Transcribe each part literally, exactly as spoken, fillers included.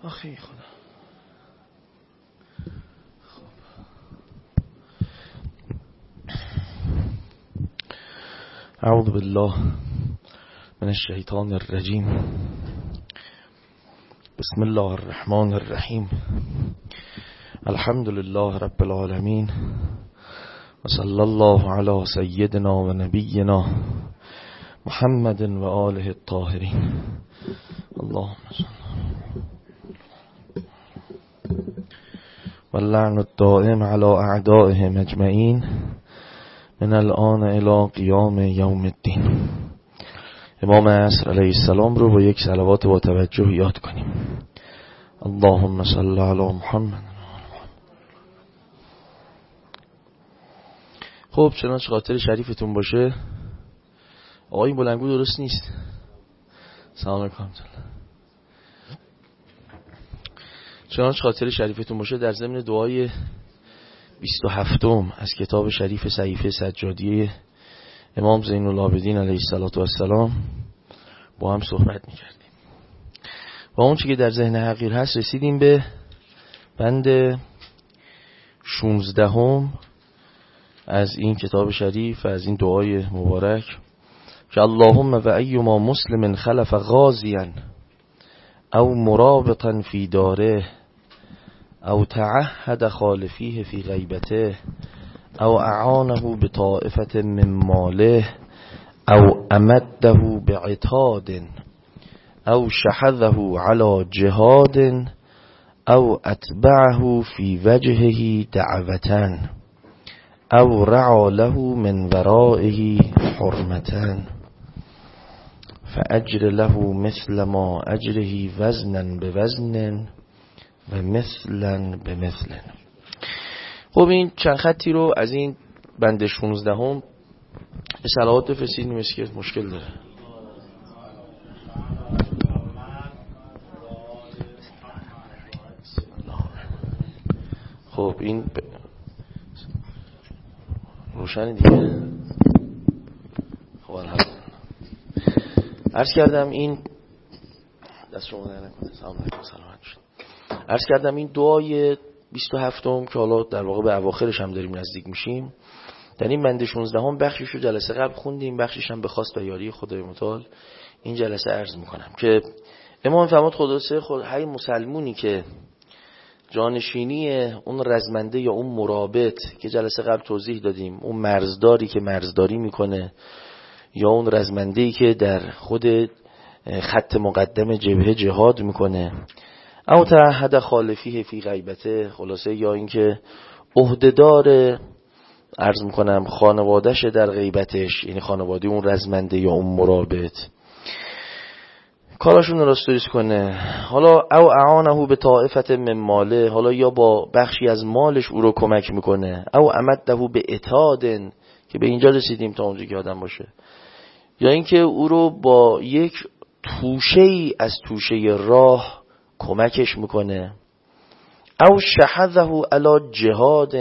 آخی خدا. اعوذ بالله من الشیطان الرجیم. بسم الله الرحمن الرحیم. الحمد لله رب العالمین و صلی الله علی سیدنا و نبینا محمد و آله الطاهرین. اللهم صل واللعن الدائم على اعدائهم اجمعین من الان الى قیام یوم الدین. امام عصر علیه السلام رو با یک صلوات با توجه یاد کنیم. اللهم صل علی محمد. خب چنانچه خاطر شریفتون باشه. آقا این بلنگو درست نیست. سلام علیکم. چنانچه خاطر شریفتون باشه در ضمن دعای بیست و هفتم از کتاب شریف صحیفه سجادیه امام زین العابدین علیه السلام با هم صحبت می‌کردیم. با اون چی که در ذهن حقیر هست رسیدیم به بند شانزدهم از این کتاب شریف، از این دعای مبارک که اللهم و ایما مسلم خلف غازیا او مرابطا فی داره او تعهد خالفیه فی غیبته او اعانه بطائفة من ماله او امده بعتاد او شحذه على جهاد او اتبعه فی وجهه دعوة او رعا له من ورائه حرمة فاجر له مثل ما اجره وزنا بوزن و مثلا به مثل. خب این چند خطی رو از این بند شانزدهم به صلوات بفرستید. مثل که مشکل داره. خب این ب... روشن دیگه. خب الحمدلله. عرض کردم این دست شما در نکنه. سلام علیکم. سلامت شد. عرض کردم این دعای بیست و هفتم که حالا در واقع به اواخرش هم داریم نزدیک میشیم، در این بند شانزدهم بخشش رو جلسه قبل خوندیم، بخشش هم به خواست و یاری خدای متعال این جلسه عرض میکنم که امام فرمود خدا سه خود هر مسلمونی که جانشینی اون رزمنده یا اون مرابط که جلسه قبل توضیح دادیم، اون مرزداری که مرزداری میکنه یا اون رزمنده‌ای که در خود خط مقدم جبهه جهاد میکنه او تعهد خالفیه فی غیبته، خلاصه یا اینکه عهدهدار عرض میکنم خانوادهش در غیبتش، یعنی خانواده اون رزمنده یا اون مرابط کاراشون راستوریس کنه، حالا او اعانه به طائفة من ماله، حالا یا با بخشی از مالش او رو کمک میکنه، او امده به اتادن که به اینجا رسیدیم تا اونجا که آدم باشه، یا اینکه او رو با یک توشه‌ای از توشه راه کمکش میکنه، او شحذه علی جهاد،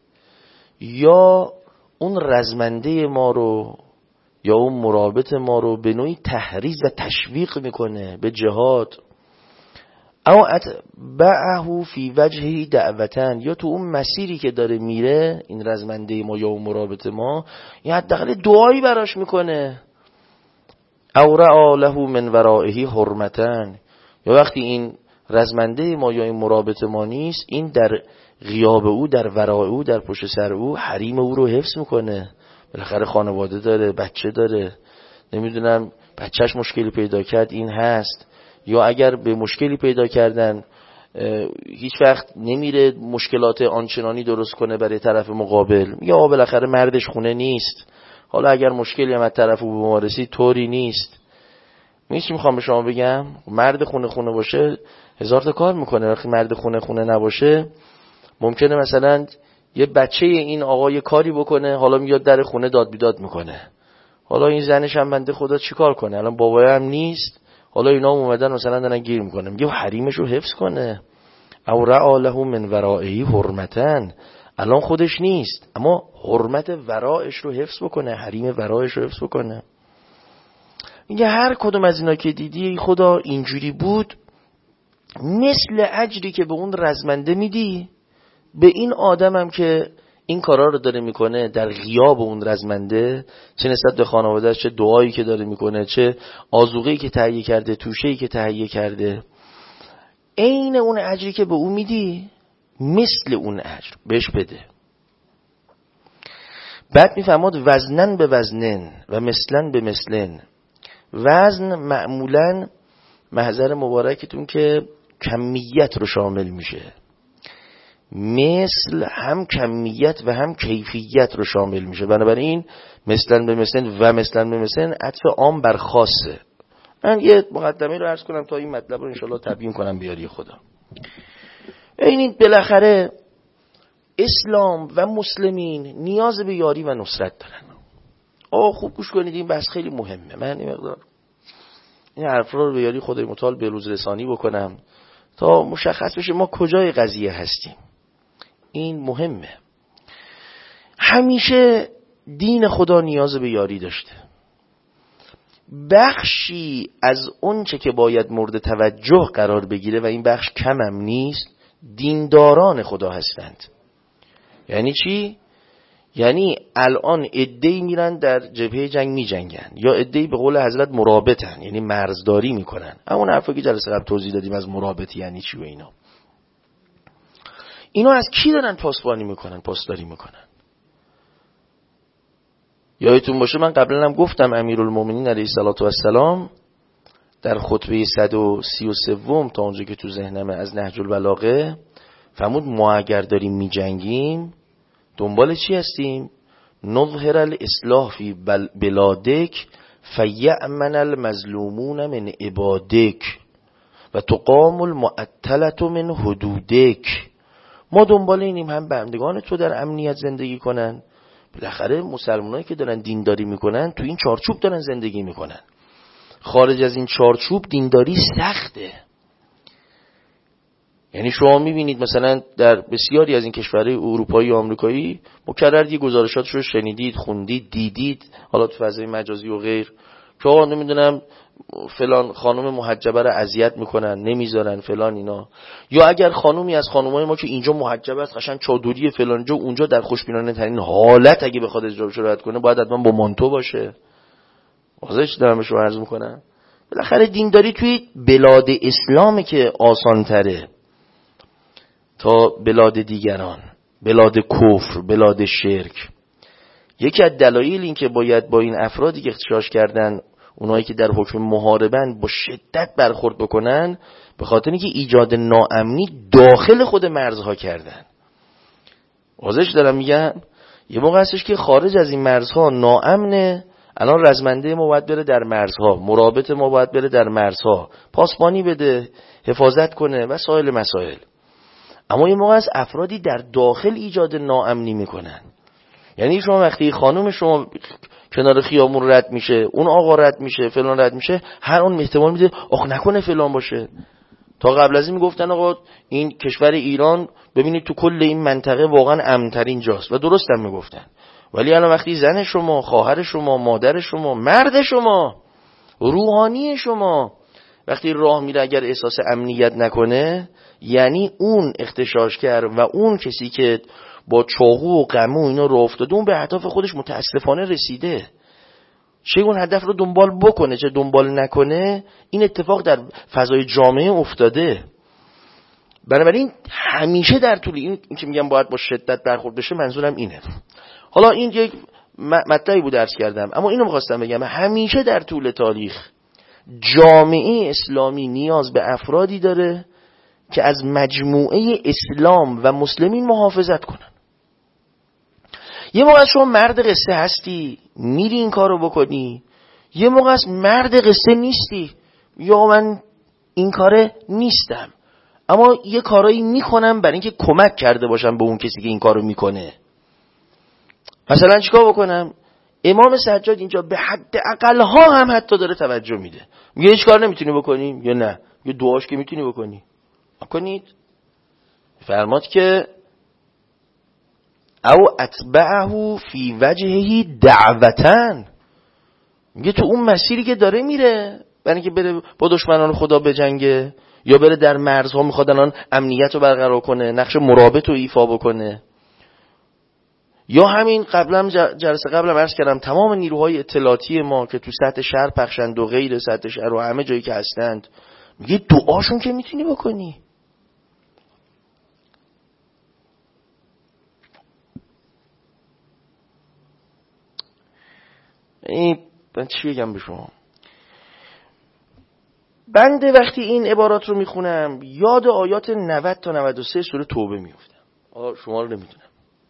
یا اون رزمنده ما رو یا اون مرابط ما رو به نوعی تحریض و تشویق میکنه به جهاد، او اتبعه فی وجهه دعوة، یا تو اون مسیری که داره میره این رزمنده ما یا اون مرابط ما یا حداقل دعایی براش میکنه، او رعا له من ورائه حرمة، یا وقتی این رزمنده ما یا این مرابط ما نیست، این در غیاب او، در ورای او، در پشت سر او حریم او رو حفظ میکنه. بالاخره خانواده داره، بچه داره، نمیدونم بچهش مشکلی پیدا کرد این هست، یا اگر به مشکلی پیدا کردن هیچ وقت نمیره مشکلات آنچنانی درست کنه برای طرف مقابل، یا بالاخره مردش خونه نیست، حالا اگر مشکلی هم از طرف او به ما رسید طوری نیست. میشه میخوام به شما بگم مرد خونه خونه باشه هزار تا کار میکنه، وقتی مرد خونه خونه نباشه ممکنه مثلا یه بچه این آقا یه کاری بکنه، حالا میاد در خونه داد بیداد میکنه، حالا این زنش هم بنده خدا چیکار کنه، الان بابای هم نیست، حالا اینا هم اومدن مثلا دارن گیر میکنه، میگه حریمش رو حفظ کنه، او رعا له من ورائه حرمتن، الان خودش نیست اما حرمت ورائش رو حفظ بکنه، حریم ورائش رو حفظ بکنه. میگه هر کدوم از اینا که دیدی خدا اینجوری بود مثل اجری که به اون رزمنده میدی، به این آدمم که این کارا رو داره میکنه در غیاب اون رزمنده، چه نسبت به خانواده‌اش، چه دعایی که داره میکنه، چه آذوقه‌ای که تهیه کرده، توشه‌ای که تهیه کرده، عین اون اجری که به اون میدی مثل اون اجر بهش بده. بعد میفرماد وزنن به وزنن و مثلن به مثلن. وزن معمولاً محضر مبارکتون که کمیت رو شامل میشه، مثل هم کمیت و هم کیفیت رو شامل میشه. بنابراین مثلن به مثلن و مثلن به مثلن عطف عام بر خاصه. من یه مقدمه رو عرض کنم تا این مطلب رو انشالله تبیین کنم بیاری خدا. این بالاخره اسلام و مسلمین نیاز به یاری و نصرت دارن. آه خوب گوش کنید، این بحث خیلی مهمه. من این مقدار این حرف رو به یاری خدای متعال به روز رسانی بکنم تا مشخص بشه ما کجای قضیه هستیم. این مهمه. همیشه دین خدا نیاز به یاری داشته. بخشی از اون چه که باید مورد توجه قرار بگیره و این بخش کمم نیست، دینداران خدا هستند. یعنی چی؟ یعنی الان عده‌ای میرن در جبهه جنگ میجنگن، یا عده‌ای به قول حضرت مرابطن، یعنی مرزداری میکنن. همون حرفی که جلسه قبل توضیح دادیم از مرابط یعنی چی و اینا. اینا از کی دارن پاسبانی میکنن، پاسداری میکنن؟ یادتون باشه من قبلا هم گفتم امیرالمومنین علیه السلام در خطبه صد و سی و سه تا اونجا که تو ذهنمه از نهج البلاغه فرمود ما اگر داریم میجنگیم دنبال چی هستیم؟ نظهر الاصلاح فی بلادک فیأمن المظلومون من عبادک و تقام المعطلة من حدودک. ما دنبال اینیم هم بندگان تو در امنیت زندگی کنن. بالاخره مسلمانایی که دارن دینداری میکنن تو این چارچوب دارن زندگی میکنن. خارج از این چارچوب دینداری سخته. یعنی شما میبینید مثلا در بسیاری از این کشورهای اروپایی و آمریکایی مکرر دی گزارشاتش رو شنیدید، خوندید، دیدید، حالا تو فضای مجازی و غیر، که آقا نمیدونم فلان خانم محجبه رو اذیت میکنن، نمیذارن فلان اینا. یا اگر خانومی از خانومای ما که اینجا محجبه است، قشنگ چادری فلان جا، اونجا در خوشبینانه ترین حالت اگه بخواد حجابش رو رعایت کنه باید حتما با مانتو باشه. واضحش دارم بهش عرض میکنم. بالاخره دینداری توی بلاد اسلامه که آسان تره تا بلاد دیگران، بلاد کفر، بلاد شرک. یکی از دلایل این که باید با این افرادی که اغتشاش کردن، اونایی که در حکم محاربن، با شدت برخورد بکنن، به خاطر اینکه ایجاد ناامنی داخل خود مرزها کردن. واضحش دارم میگم. یه موقع هستش که خارج از این مرزها ناامنه، الان رزمنده ما باید بره در مرزها، مرابط ما باید بره در مرزها، پاسبانی بده، حفاظت کنه و سایر مسائل. اما یه موقع از افرادی در داخل ایجاد ناامنی میکنن. یعنی شما وقتی خانم شما کنار خیابون رد میشه، اون آقا رد میشه، فلان رد میشه، هر اون احتمال میده آخ نکنه فلان باشه. تا قبل از این میگفتن آقا این کشور ایران ببینید تو کل این منطقه واقعا امن‌ترین جاست و درست هم میگفتن. ولی الان وقتی زن شما، خواهر شما، مادر شما، مرد شما، روحانی شما وقتی راه میره اگر احساس امنیت نکنه، یعنی اون اغتشاشگر و اون کسی که با چاقو و قمو اینا رو افتاده، اون به اهداف خودش متاسفانه رسیده. چه اون هدف رو دنبال بکنه چه دنبال نکنه، این اتفاق در فضای جامعه افتاده. بنابراین همیشه در طول این, این که میگم باید با شدت برخورد بشه، منظورم اینه. حالا این یک مطلبی بود درس کردم، اما اینو می‌خواستم بگم همیشه در طول تاریخ جامعه اسلامی نیاز به افرادی داره که از مجموعه اسلام و مسلمین محافظت کنن. یه موقع شما مرد قصه هستی میری این کارو بکنی، یه موقع مرد قصه نیستی، یا من این کاره نیستم اما یه کارایی میکنم برای اینکه کمک کرده باشم به اون کسی که این کارو میکنه. مثلا چیکار بکنم؟ امام سجاد اینجا به حد اقل ها هم حتی داره توجه میده، میگه هیچ کار نمیتونی بکنی یا نه، یه دعاش که میتونی بکنی بکنید. فرماد که او اتبعه فی وجهه دعوتن، میگه تو اون مسیری که داره میره برای اینکه بره با دشمنان خدا بجنگه، یا بره در مرزها میخواد الان امنیت رو برقرار کنه، نقش مرابط رو ایفا بکنه. یا همین قبلا جلسه قبلم عرض کردم تمام نیروهای اطلاعاتی ما که تو سطح شهر پخشند و غیر سطح شهر و همه جایی که هستند، میگه دعاشون که میتونی بکنی. این من چی بگم به شما؟ بنده وقتی این عبارات رو میخونم یاد آیات نود تا نود و سه سوره توبه میفتم. شما رو نمیدونم.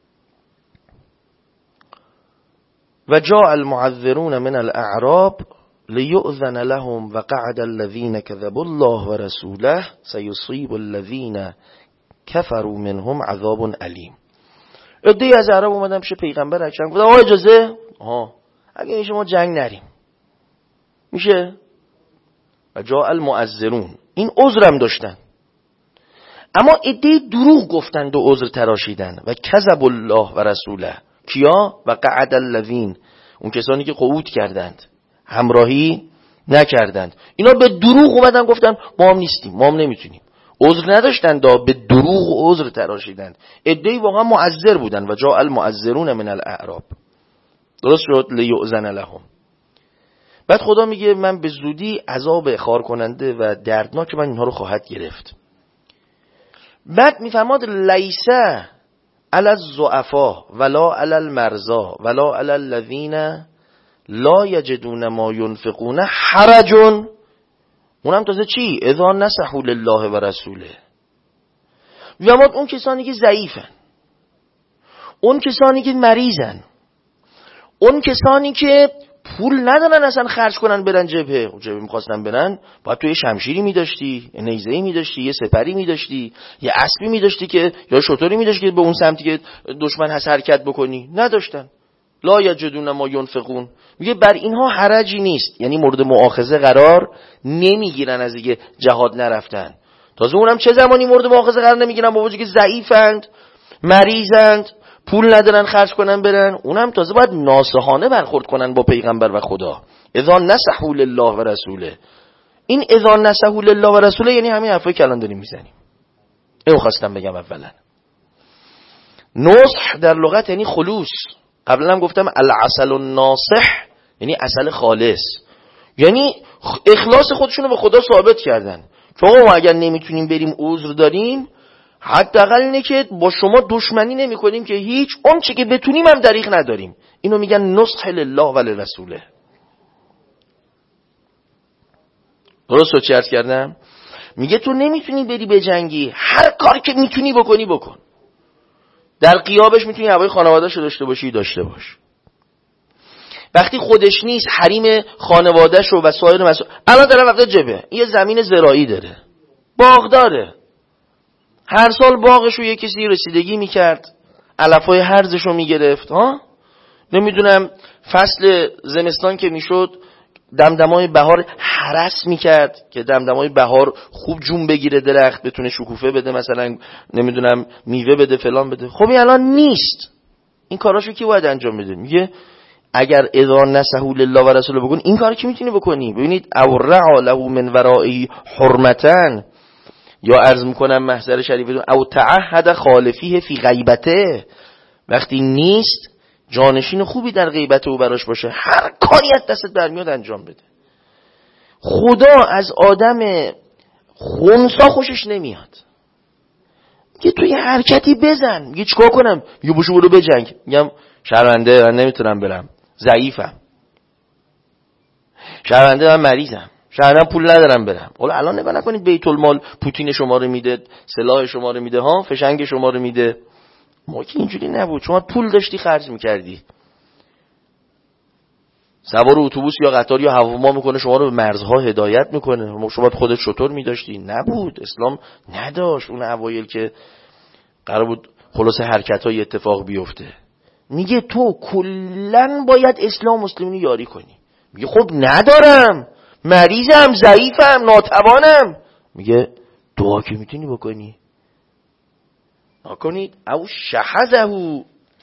و جاء المعذرون من الاعراب لیؤذن لهم و قعد الذین كذبوا الله و رسوله سیصیب الذین كفروا منهم عذاب علیم. عده‌ای از اعراب اومدن پیش پیغمبر اکرم گفتن آقا اجازه؟ آها اگه میشه ما جنگ نریم. میشه؟ و جاء المعذرون، این عذرم داشتن، اما عده‌ای دروغ گفتند و عذر تراشیدن. و کذب الله و رسوله، کیا؟ و قعد الذین، اون کسانی که قعود کردند، همراهی نکردند. اینا به دروغ اومدن گفتن ما هم نیستیم، ما هم نمیتونیم. عذر نداشتند، به دروغ و عذر تراشیدند. عده‌ای واقعا معذر بودن. و جاء المعذرون من الاعراب، درست شد، لیؤذن لهم. بعد خدا میگه من به زودی عذاب اخار کننده و دردناک من اینها رو خواهد گرفت. بعد میفرماد لیسه علی الضعفاء ولا علی المرضى ولا علی الذین لا یجدون ما ينفقون حرج. اونم تازه چی؟ اذا نصحوا لله و رسوله. میفرماد اون کسانی که ضعیفن، اون کسانی که مریضن، اون کسانی که پول ندارن اصلا خرج کنن برن جبهه، جبهه میخواستن برن باید توی شمشیری میداشتی، نیزه‌ای میداشتی، یه سپری میداشتی، یه اسبی میداشتی که یا شطوری میداشتی که به اون سمتی که دشمن هست حرکت بکنی. نداشتن. لا یجدون ما ينفقون. میگه بر اینها حرجی نیست، یعنی مورد مؤاخذه قرار نمیگیرن از اینکه جهاد نرفتن. تازه اونم چه زمانی مورد مؤاخذه قرار نمیگیرن؟ با وجودی که ضعیفند، مریضند، پول ندارن خرج کنن برن. اونم تازه باید ناصحانه برخورد کنن با پیغمبر و خدا. اذا نصحوا لله و رسوله. این اذا نصحوا لله و رسوله یعنی همین حرفایی که الان داریم میزنیم. اینو خواستم بگم اولا. نصح در لغت یعنی خلوص. قبلا هم گفتم العسل الناصح یعنی عسل خالص، یعنی اخلاص خودشونو به خدا ثابت کردن که آقا ما اگر نمیتونیم بریم عذر داریم، حداقل اینه که با شما دشمنی نمی کنیم که هیچ، اون چی که بتونیم هم دریغ نداریم. اینو میگن نصح لله و لرسوله. درست رو چی عرض کردم؟ میگه تو نمیتونی بری به جنگی، هر کاری که میتونی بکنی بکن. در غیابش میتونی هوای خانواده‌شو داشته باشی داشته باش. وقتی خودش نیست حریم خانواده‌شو و سایر مسائل. الان دارم وقت جبه یه زمین زراعی داره، باغ داره، هر سال باغشو یه کسی رسیدگی میکرد، علفای هرزشو میگرفت، ها نمیدونم فصل زمستان که میشد دمدمای بهار هرس میکرد که دمدمای بهار خوب جون بگیره درخت، بتونه شکوفه بده، مثلا نمیدونم میوه بده، فلان بده. خب این الان نیست. این کاراشو کی باید انجام بده؟ میگه اگر اذا نصحوا لله و رسوله بگون این کارو کی میتونی بکنی؟ ببینید او رعا له من ورائه حرمتن، یا عرض میکنم محضر شریفتون او تعهد خالفیه فی غیبته، وقتی نیست جانشین خوبی در غیبت او براش باشه، هر کاری از دستت برمیاد انجام بده. خدا از آدم خونسا خوشش نمیاد. میگه تو یه حرکتی بزن. میگه چیکار کنم؟ میگه بوشو برو بجنگ. میگم شرمنده من نمیتونم برم، ضعیفم، شرمنده من مریضم، شهرم پول ندارم برم. حالا الان نگاه نکنید بیت المال پوتین شما رو میده، سلاح شما رو میده، ها فشنگ شما رو میده. ما که اینجوری نبود. شما پول داشتی خرج میکردی، سوار اتوبوس یا قطار یا هواپیما میکنه شما رو به مرزها هدایت میکنه. شما خودت شطور میداشتی؟ نبود. اسلام نداشت. اون اوایل که قرار بود خلاص حرکت‌های اتفاق بیفته. میگه تو کلن باید اسلام مسلمینی یاری کنی. میگه خب ندارم، مریضم، ضعیفم، ناتوانم. میگه دعا که میتونی بکنی نکنید او شحذهو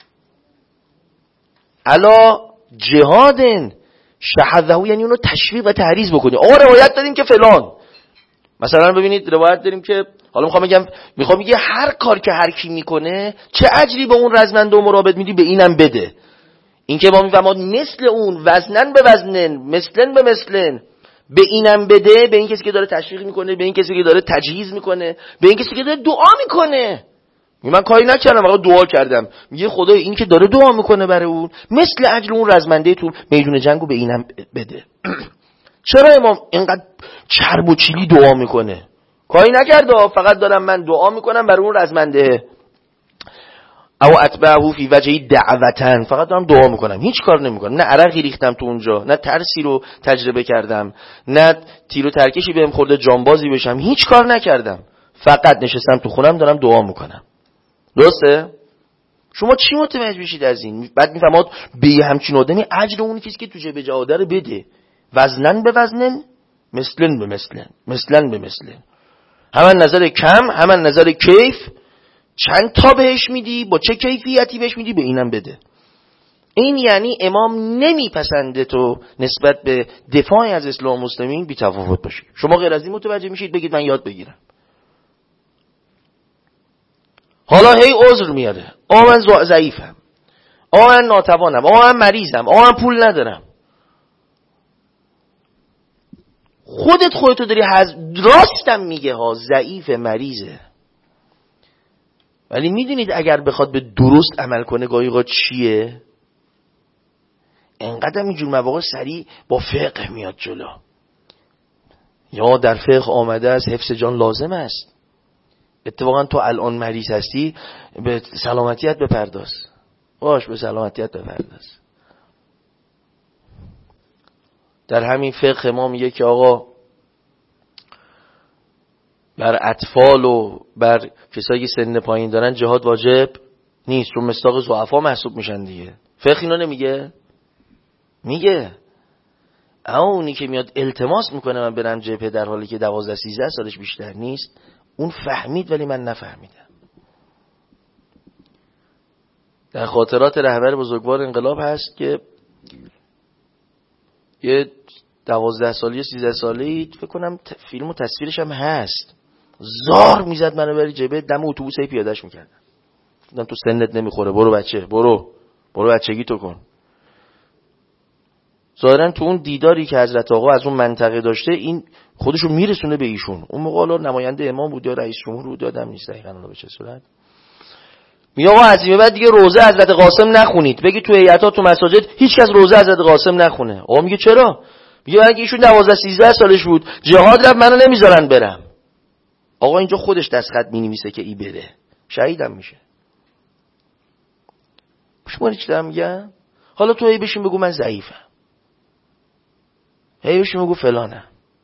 علا جهادن. شحذهو یعنی اونو تشویق و تحریض بکنی. آقا روایت دادیم که فلان، مثلا ببینید روایت داریم که حالا میخوام بگم میخوام بگم هر کار که هر کی میکنه چه اجری به اون رزمنده و مرابط میدی به اینم بده. این که ما میفهمیم مثل اون وزنن به وزنن مثلن به مثلن به اینم بده، به این کسی که داره تشویق میکنه، به این کسی که داره تجهیز میکنه، به این کسی که داره دعا میکنه. من کاری نکردم فقط دعا کردم. میگه خدای این که داره دعا میکنه برای اون مثل اجر اون رزمنده تو میدون جنگو به اینم بده. چرا امام اینقدر چرب و چیلی دعا میکنه؟ کاری نکرده، فقط دارم من دعا میکنم برای اون رزمنده. او اتبعه فی وجهی دعوتن، فقط دارم دعا میکنم، هیچ کار نمیکنم، نه عرقی ریختم تو اونجا، نه ترسی رو تجربه کردم، نه تیر و ترکشی بهم خورده جانبازی بشم، هیچ کار نکردم، فقط نشستم تو خونم دارم دعا میکنم. درسته؟ شما چی متوجه میشید از این؟ بعد میفهمید به همچین آدمی اجر اون کسی که تو جیب جاده رو بده، وزنن به وزنن مثلن به مثلن مثلن به مثلن، همان نظر کم همان نظر کیف، چند تا بهش میدی، با چه کیفیتی بهش میدی، به اینم بده. این یعنی امام نمیپسنده تو نسبت به دفاع از اسلام و مسلمین بی تفاوت باشی. شما غیر از این متوجه میشید بگید من یاد بگیرم. حالا هی عذر میاره، آ من ضعیفم، آ من ناتوانم، آ من مریضم، آ من پول ندارم. خودت خودتو داری حز... راستم میگه ها، ضعیف مریضه، ولی میدونید اگر بخواد به درست عمل کنه گاهی اوقات چیه؟ انقدر اینجور مواقع سریع با فقه میاد جلو. یا در فقه آمده است حفظ جان لازم است. اتفاقا تو الان مریض هستی، به سلامتیت بپرداز، باش به سلامتیت بپرداز. در همین فقه ما میگه که آقا بر اطفال و بر کسایی که سن پایین دارن جهاد واجب نیست، چون مصداق ضعفا محسوب میشن دیگه. فقه اینو نمیگه؟ میگه. اما اونی که میاد التماس میکنه من برم جبهه در حالی که دوازده سیزده سالش بیشتر نیست، اون فهمید ولی من نفهمیدم. در خاطرات رهبر بزرگوار انقلاب هست که یه دوازده سالی سیزده سالی فکر کنم فیلم و تصویرش هم هست، زار میزد منو بری جبهه، دم اتوبوس هی پیادهش میکردن. گفتم تو سنت نمیخوره، برو بچه، برو برو بچگی تو کن. ظاهرا تو اون دیداری که حضرت آقا از اون منطقه داشته این خودشو میرسونه به ایشون. اون موقع حالا نماینده امام بود یا رئیس جمهور بود یادم نیست دقیقاً به چه صورت. میگه آقا از این بعد دیگه روزه حضرت قاسم نخونید، بگی تو هیئت‌ها تو مساجد هیچ کس روزه حضرت قاسم نخونه. آقا میگه چرا؟ میگه اگه ایشون دوازده سیزده سالش بود جهاد رفت منو نمیذارن برم. آقا اینجا خودش دستخط مینویسه که ای بره، شهیدم میشه. شما چی دارم میگم؟ حالا تو هی بشین بگو من ضعیفم، هی بشین بگو فلانم.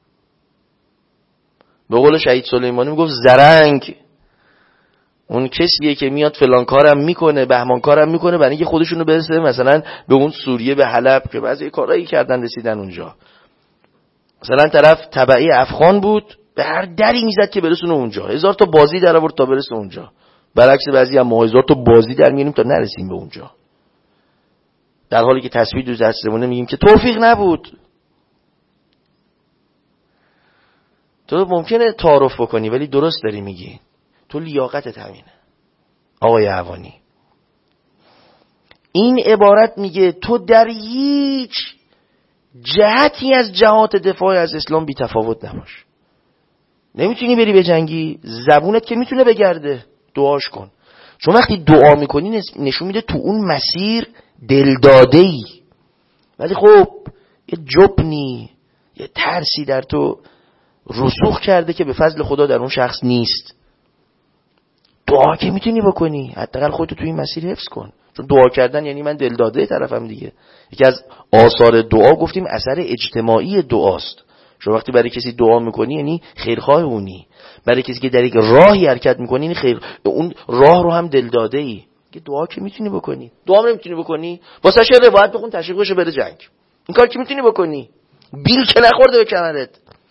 به قول شهید سلیمانی میگفت زرنگ اون کسیه که میاد فلان کارم میکنه بهمان کارم میکنه برای اینکه خودشونو برسه مثلا به اون سوریه به حلب که بعضی کارایی کردن رسیدن اونجا. مثلا طرف تبعی افغان بود به هر دری میزد که برسونه اونجا، هزار تا بازی در آورد تا برسه اونجا. برعکس بعضی هم ما هزار تا بازی در میاریم تا نرسیم به اونجا، در حالی که تصویر دو دستمونه میگیم که توفیق نبود. تو ممکنه تعارف بکنی ولی درست داری میگی، تو لیاقتت همینه. آقای عوانی این عبارت میگه تو در هیچ جهتی از جهات دفاع از اسلام بی تفاوت نباش. نمیتونی بری به جنگی، زبونت که میتونه بگرده، دعاش کن. چون وقتی دعا میکنی نشون میده تو اون مسیر دلداده ای، ولی خب یه جبنی یه ترسی در تو رسوخ کرده که به فضل خدا در اون شخص نیست. دعا که میتونی بکنی، حداقل خودتو تو این مسیر حفظ کن. چون دعا کردن یعنی من دلداده طرفم دیگه. یکی از آثار دعا گفتیم اثر اجتماعی دعاست. شما وقتی برای کسی دعا میکنی یعنی خیرخواه اونی، برای کسی که در یک راهی حرکت میکنی یعنی خیر اون راه رو هم دلداده ای. که دعا که میتونی بکنی، دعا نمیتونی بکنی واسه شه روایت بخون تشویق بشه بره جنگ. این کار که میتونی بکنی، بیل که نخورده به کمرت.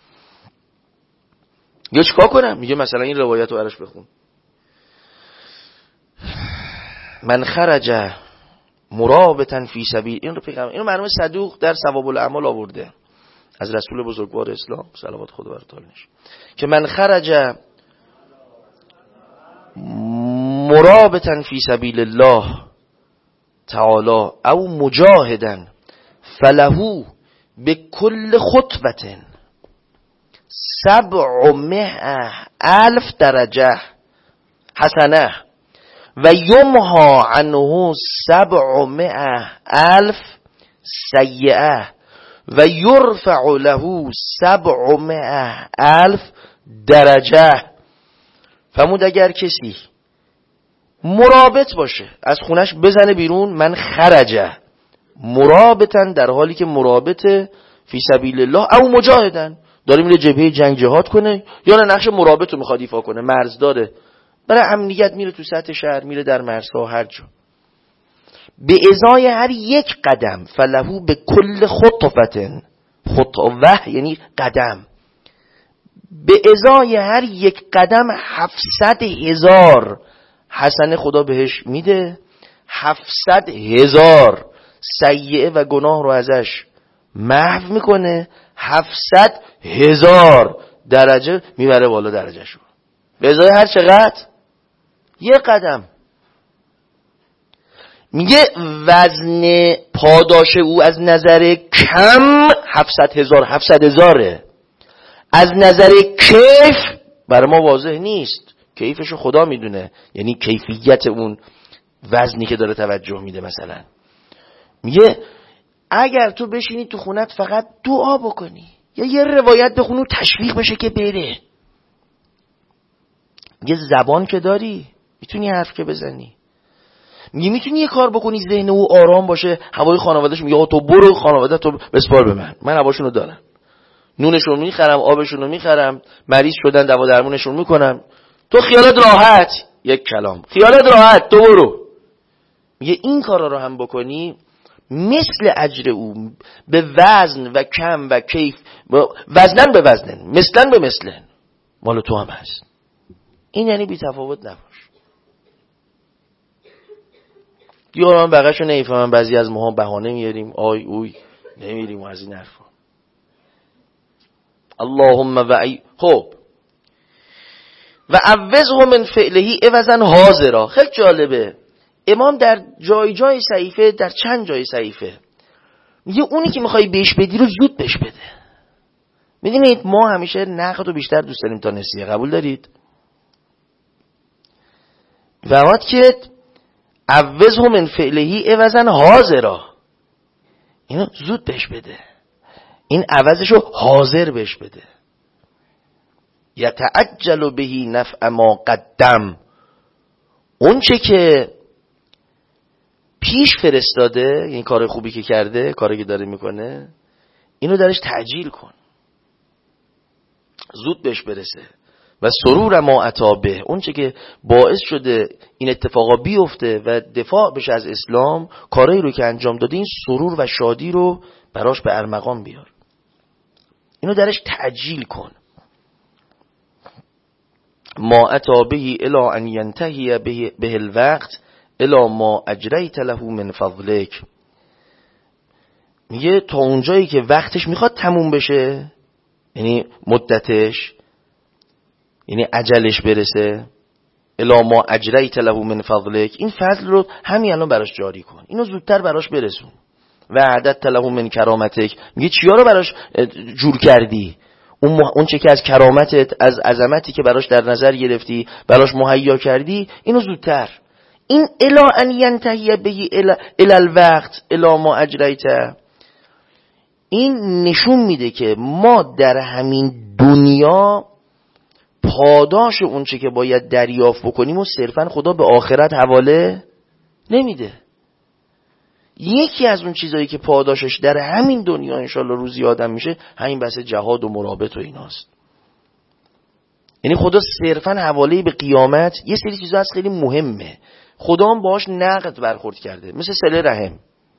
یا چیکار کنم؟ میگه مثلا این روایت رو براش بخون. من خرج مرابطا فی سبیل، این رو پیغمبر اینو مرحوم صدوق در ثواب الاعمال آورده. از رسول بزرگوار اسلام صلوات خدا بر تعالیش که من خرج مرابطا فی سبیل الله تعالی او مجاهدا فله بكل خطوة سبعمائة الف درجه حسنه و یمحا عنه سبعمائة الف سیئه و یرفع له سبعمائة الف درجه. فرمود اگر کسی مرابط باشه از خونش بزنه بیرون، من خرجه مرابطن در حالی که مرابطه فی سبیل الله او مجاهدن داره میره جبهه جنگ جهاد کنه یا نه نقش مرابط رو میخواد ایفا کنه، مرز داره برای امنیت میره تو سطح شهر، میره در مرزها هر جا، به ازای هر یک قدم فلهو به کل خطوة خطوه یعنی قدم، به ازای هر یک قدم هفتصد هزار حسنه خدا بهش میده، هفتصد هزار سیئه و گناه رو ازش محو میکنه، هفتصد هزار درجه میبره بالا درجه شو، به ازای هر چقدر یه قدم. میگه وزن پاداش او از نظر کم هفتصد هزار هفتصد هزاره، از نظر کیف برای ما واضح نیست، کیفشو خدا میدونه، یعنی کیفیت اون وزنی که داره توجه میده. مثلا میگه اگر تو بشینی تو خونت فقط دعا بکنی یا یه روایت بخونی و تشویق بشه که بره، یه زبان که داری میتونی حرف که بزنی، میگه میتونی یه کار بکنی ذهن او آرام باشه، هوای خانوادهش میگه تو برو خانواده تو بسپار به من، من هواشونو دارم، نونشون میخرم، آبشونو میخرم، مریض شدن دوا درمونشون میکنم، تو خیالت راحت، یک کلام خیالت راحت تو برو. میگه این کارا رو هم بکنی مثل اجر او به وزن و کم و کیف، وزنن به وزنن مثلن به مثلن مال تو هم هست. این یعنی بی تفاوت نباش. دیگران بقیشو نیفهمن، بعضی از ماها بهانه میاریم آی اوی نمیریم و از این حرفا. اللهم و ای خب و عوضه من فعلهی عوضا حاضرا. خیلی جالبه، امام در جای جای صحیفه، در چند جای صحیفه میگه اونی که میخوای بهش بدی رو زود بهش بده. میدونید ما همیشه نقد رو بیشتر دوست داریم تا نسیه، قبول دارید؟ فرمود که عوضه من فعلهی عوضا حاضرا، اینو زود بهش بده، این عوضشو حاضر بهش بده. یتعجل بهی نفع ما قدم، اون چه که پیش فرستاده، این کار خوبی که کرده، کاری که داره میکنه، اینو درش تعجیل کن، زود بهش برسه. و سرور ما عطابه، اون چه که باعث شده این اتفاقا بیفته و دفاع بشه از اسلام، کارایی رو که انجام داده، این سرور و شادی رو براش به ارمغان بیار، اینو درش تعجیل کن. ما عطابه الا ان ینتهی به الوقت الا ما اجریت له من فضلک. میگه تا اونجایی که وقتش میخواد تموم بشه، یعنی مدتش، یعنی اجلش برسه، الا ما اجریت له من فضلک، این فضل رو همین الان براش جاری کن، اینو زودتر براش برسون. و عددت له من کرامتک، میگه چیا رو براش جور کردی، اون, مح... اون چه که از کرامتت، از عظمتی که براش در نظر گرفتی، براش مهیا کردی، اینو زودتر. این الا ان ینتهی به الی الوقت الا ما اجریت، این نشون میده که ما در همین دنیا پاداش اون چه که باید دریافت بکنیم و صرفا خدا به آخرت حواله نمیده. یکی از اون چیزایی که پاداشش در همین دنیا انشالله روزی آدم میشه، همین بحث جهاد و مرابط و ایناست. یعنی خدا صرفا حواله به قیامت. یه سری چیزا هست خیلی مهمه، خدا هم باهاش نقد برخورد کرده، مثل صله رحم،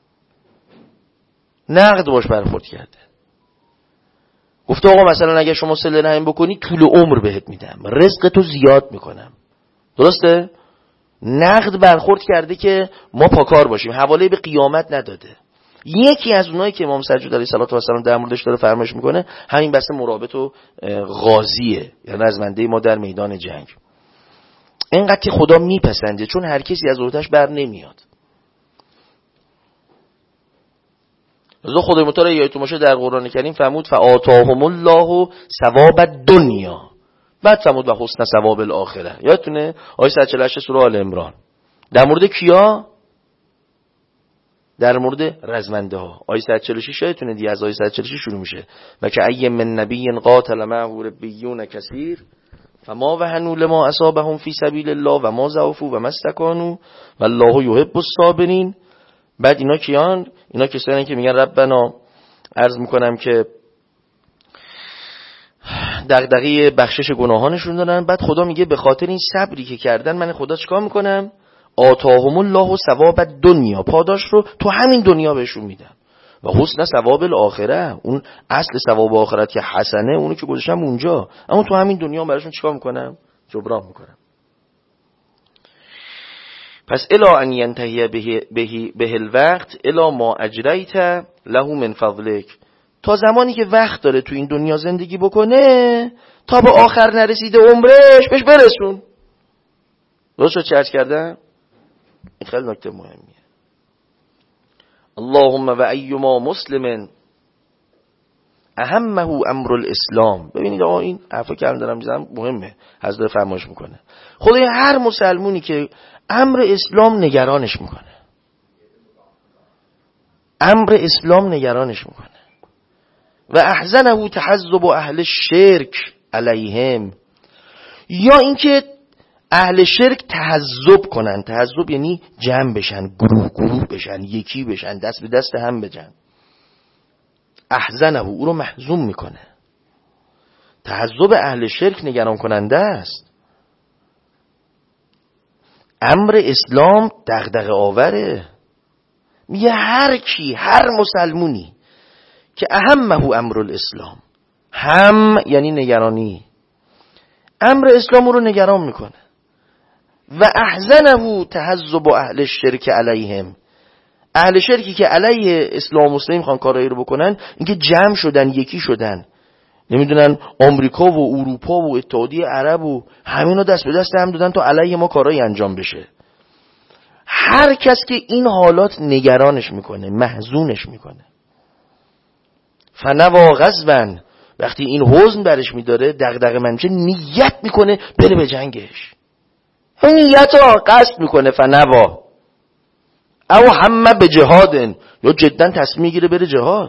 نقد باش برخورد کرده. گفته آقا مثلا اگه شما صله رحم بکنی طول عمر بهت میدم، رزق تو زیاد میکنم، درسته؟ نقد برخورد کرده که ما پاکار باشیم، حواله به قیامت نداده. یکی از اونایی که امام سجاد علیه السلام در موردش داره فرمایش میکنه همین بحث مرابط و غازیه، یعنی رزمنده ما در میدان جنگ. اینقدر که خدا میپسنده، چون هر کسی از عهده‌اش بر نمیاد. رضا خدای متعال یادتون باشه در قرآن کریم فرمود فآتاهم الله ثواب الدنیا، بعد فرمود و حسن ثواب الاخره. یادتونه آیه صد و چهل و هشت سوره آل عمران در مورد کیا؟ در مورد رزمنده ها. آیه صد و چهل و شش یادتونه دیگه، از آیه صد و چهل و شش شروع میشه و که ای من نبی قاتل معه ربیون کثیر فما وهنوا لما اصابهم فی سبیل الله و ما ضعفوا و ما استکانوا والله یحب الصابرین. بعد اینا کیان؟ اینا کسانی که میگن ربنا، عرض میکنم که دغدغه بخشش گناهانشون دارن. بعد خدا میگه به خاطر این صبری که کردن من خدا چیکار میکنم؟ آتاهم الله ثواب الدنیا، پاداش رو تو همین دنیا بهشون میدم. و حسن ثواب الاخره، اون اصل ثواب آخرت که حسنه اونو که گذاشتم اونجا، اما تو همین دنیا براشون چیکار میکنم؟ جبران میکنم. پس الا ان ینتهی به به الوقت الا ما اجریت له من فضلک، تا زمانی که وقت داره تو این دنیا زندگی بکنه تا به آخر نرسیده عمرش بهش برسون. درست چه عرض کردم؟ این خیلی نکته مهمیه. اللهم و ایما مسلم اهمه امر الاسلام. ببینید آقا این حرفا که الان دارم میزنم مهمه، حضرت فرمایش میکنه خدای هر مسلمونی که امر اسلام نگرانش میکنه، امر اسلام نگرانش میکنه و احزنه تحزب اهل الشرک علیهم، یا اینکه اهل شرک تحزب کنن. تحزب یعنی جمع بشن، گروه گروه بشن، یکی بشن، دست به دست هم بجن. احزنه او رو محزون میکنه. تحزب اهل شرک نگران کننده است. امر اسلام دغدغه آوره. میگه هر کی، هر مسلمونی که اهمه امر الاسلام، هم یعنی نگرانی، امر اسلام رو نگران میکنه و احزنه تحزب اهل الشرک علیهم، اهل شرکی که علیه اسلام و مسلمین میخوان کارایی رو بکنن، اینکه جمع شدن، یکی شدن، نمیدونن آمریکا و اروپا و اتحادیه عرب و همینا دست به دست هم دادن تا علیه ما کارایی انجام بشه. هر کس که این حالات نگرانش میکنه، محزونش میکنه، فنوا غضبا، وقتی این حزن برش میداره، دغدغه منشه، نیت میکنه بره به جنگش، نیت ها قصد میکنه، فنوا او همه به جهادن، یا جدا تصمیم میگیره بره جهاد،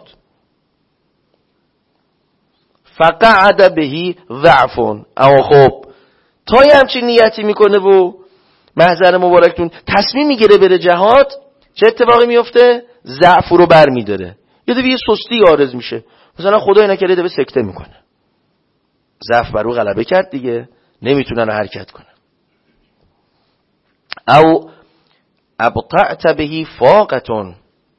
فقعد بهی ضعفون. اما خب تا یه همچین نیتی میکنه و محضر مبارکتون تصمیم میگیره بره جهاد، چه اتفاقی میفته؟ ضعف رو بر میداره، یه دوی سستی عارض میشه، مثلا خدای نکرده به سکته میکنه، ضعف بر او غلبه کرد دیگه، نمیتونن حرکت کنه. او ابطعت بهی فاقتون،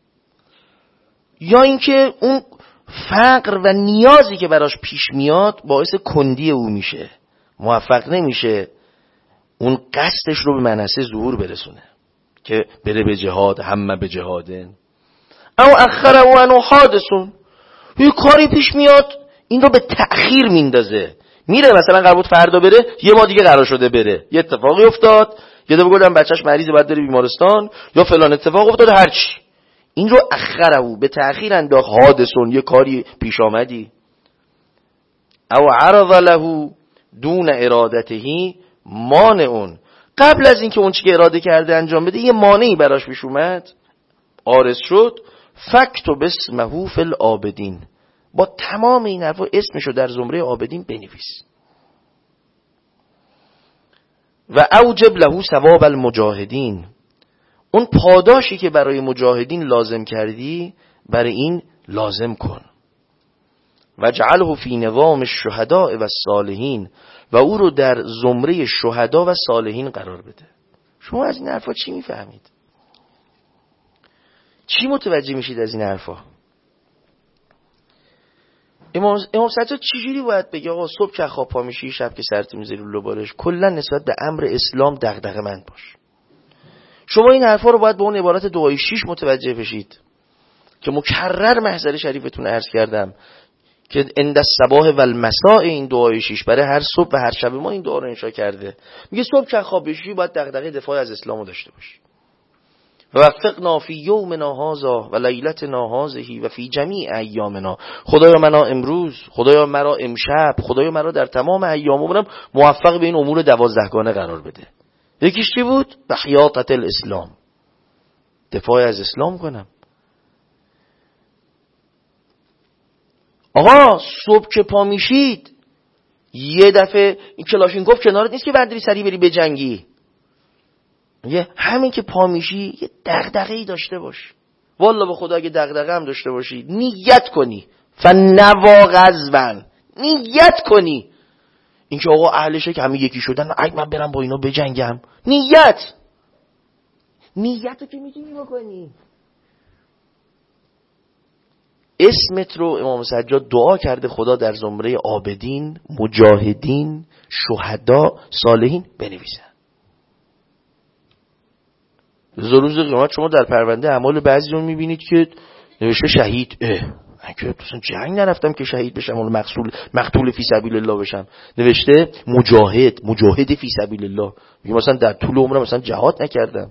یا اینکه اون فقر و نیازی که براش پیش میاد باعث کندی او میشه، موفق نمیشه اون قصدش رو به منصه ظهور برسونه که بره به جهاد، همه به جهادن. او اخره و انو حادثون، یه کاری پیش میاد این رو به تأخیر میندازه، میره مثلا قرار بود فردا بره، یه ما دیگه قرار شده بره، یه اتفاقی افتاد، یه دفعه گفتم بچهش مریضه باید بره بیمارستان، یا فلان اتفاق افتاد، هرچی، این رو اخره و به تأخیر انداخت، حادثون، یه کاری پیش آمدی. او عرض له دون ارادتهی مانعون، قبل از اینکه اون چی که اراده کرده انجام بده یه مانعی براش پیش اومد، عارض شد، فکتب اسمه فی العابدین، با تمام این حرفا اسمشو در زمره عابدین بنویس. و اوجب له ثواب المجاهدین، اون پاداشی که برای مجاهدین لازم کردی برای این لازم کن. و جعله فی نظام الشهداء و الصالحین، و او رو در زمره شهدا و صالحین قرار بده. شما از این حرفا چی میفهمید؟ چی متوجه میشید از این حرفا؟ امام امام سجاد چجوری باید بگه آقا صبح که خواب پا میشی، شب که سرت میذاری رو لبارش، کلا نسبت به امر اسلام دغدغه‌مند باش. شما این حرفا رو باید به اون عبارت دعای شیش متوجه بشید که مکرر محضر شریفتون عرض کردم که عند الصباح و المساء این دعای شیش برای هر صبح و هر شب ما این دعا رو انشا کرده. میگه صبح که خواب بشی باید دغدغه دفاع از اسلام رو داشته باشی. و وفقنا فی یومنا هذا و لیلتنا هذه و فی جمیع ایامنا. خدایا مرا امروز، خدایا مرا امشب، خدایا مرا در تمام ایام عمرم موفق به این امور دوازدهگانه قرار بده. یکیش چی بود؟ بحیاطة الاسلام، دفاع از اسلام کنم. آقا صبح که پا میشید یه دفعه این کلاشینکوف کنارت نیست که برداری سری بری بجنگی. یه همین که پا میشی یه دغدغه‌ای داشته باش. والله به خدا اگه دغدغه هم داشته باشی نیت کنی فنوا غزوا، نیت کنی این که آقا اهلشه که همه یکی شدن، ای من برم با اینا بجنگم. نیت نیت رو که میتونی بکنی. اسمت رو امام سجاد دعا کرده خدا در زمره عابدین، مجاهدین، شهدا، صالحین بنویسن. روز قیامت شما در پرونده اعمال بعضی رو میبینید که نوشته شهید. اه من که اصلا جنگ نرفتم که شهید بشم، اون مقتول مقتول فی سبیل الله بشم. نوشته مجاهد، مجاهد فی سبیل الله، میگه مثلا در طول عمرم مثلا جهاد نکردم.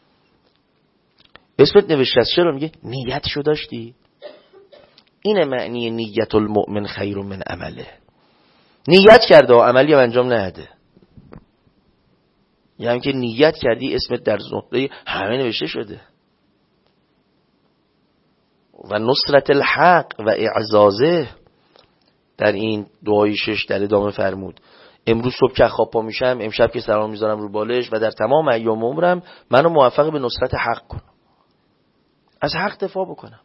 اسمت نوشته است. چرا؟ میگه نیتشو داشتی. این معنی نیت المؤمن خیر من عمله. نیت کرده و عملی هم انجام نده. یعنی که نیت کردی اسمت در زمره همه نوشته شده. و نصرت الحق و اعزازه در این دعای شش در ادامه فرمود امروز صبح که خواب پا میشم، امشب که سلام میذارم رو بالش و در تمام ایام عمرم منو موفق به نصرت حق کن، از حق دفاع بکنم.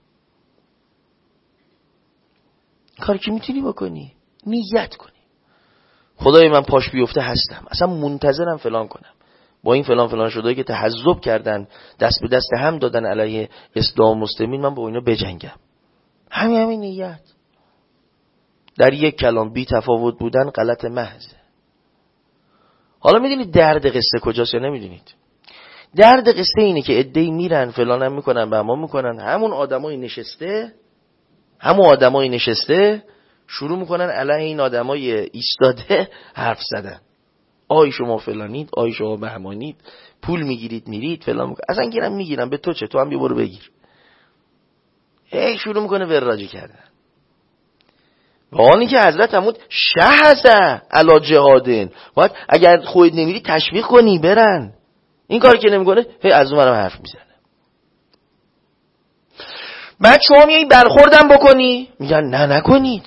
کاری که میتونی بکنی نیت کنی خدای من پاش بیفته هستم، اصلا منتظرم فلان کنم. با این فلان فلان شده که تحزب کردن، دست به دست هم دادن علیه اسلام مسلمین، من با اینا بجنگم. همین همین نیت. در یک کلام بی تفاوت بودن غلط محضه. حالا میدونید درد قصه کجاست یا نمیدونید؟ درد قصه اینه که عده‌ای میرن فلان هم میکنن به ما میکنن، همون آدمای نشسته همون آدمای نشسته شروع میکنن علیه این آدمای ایستاده حرف زدن. آی شما فلانید، آی شما بهمانید، پول میگیرید میرید فلان میکنید. اصلا گیرم میگیرم به تو چه، تو هم بیا برو بگیر. ای شروع میکنه وراجی کردن. و آنی که حضرت همون شهزه علا جهادین، باید اگر خودت نمیری تشویق کنی برن. این کار که نمیکنه هی از اون برم حرف میزنه. بعد شما میایی برخوردم بکنی، میگن نه نکنید.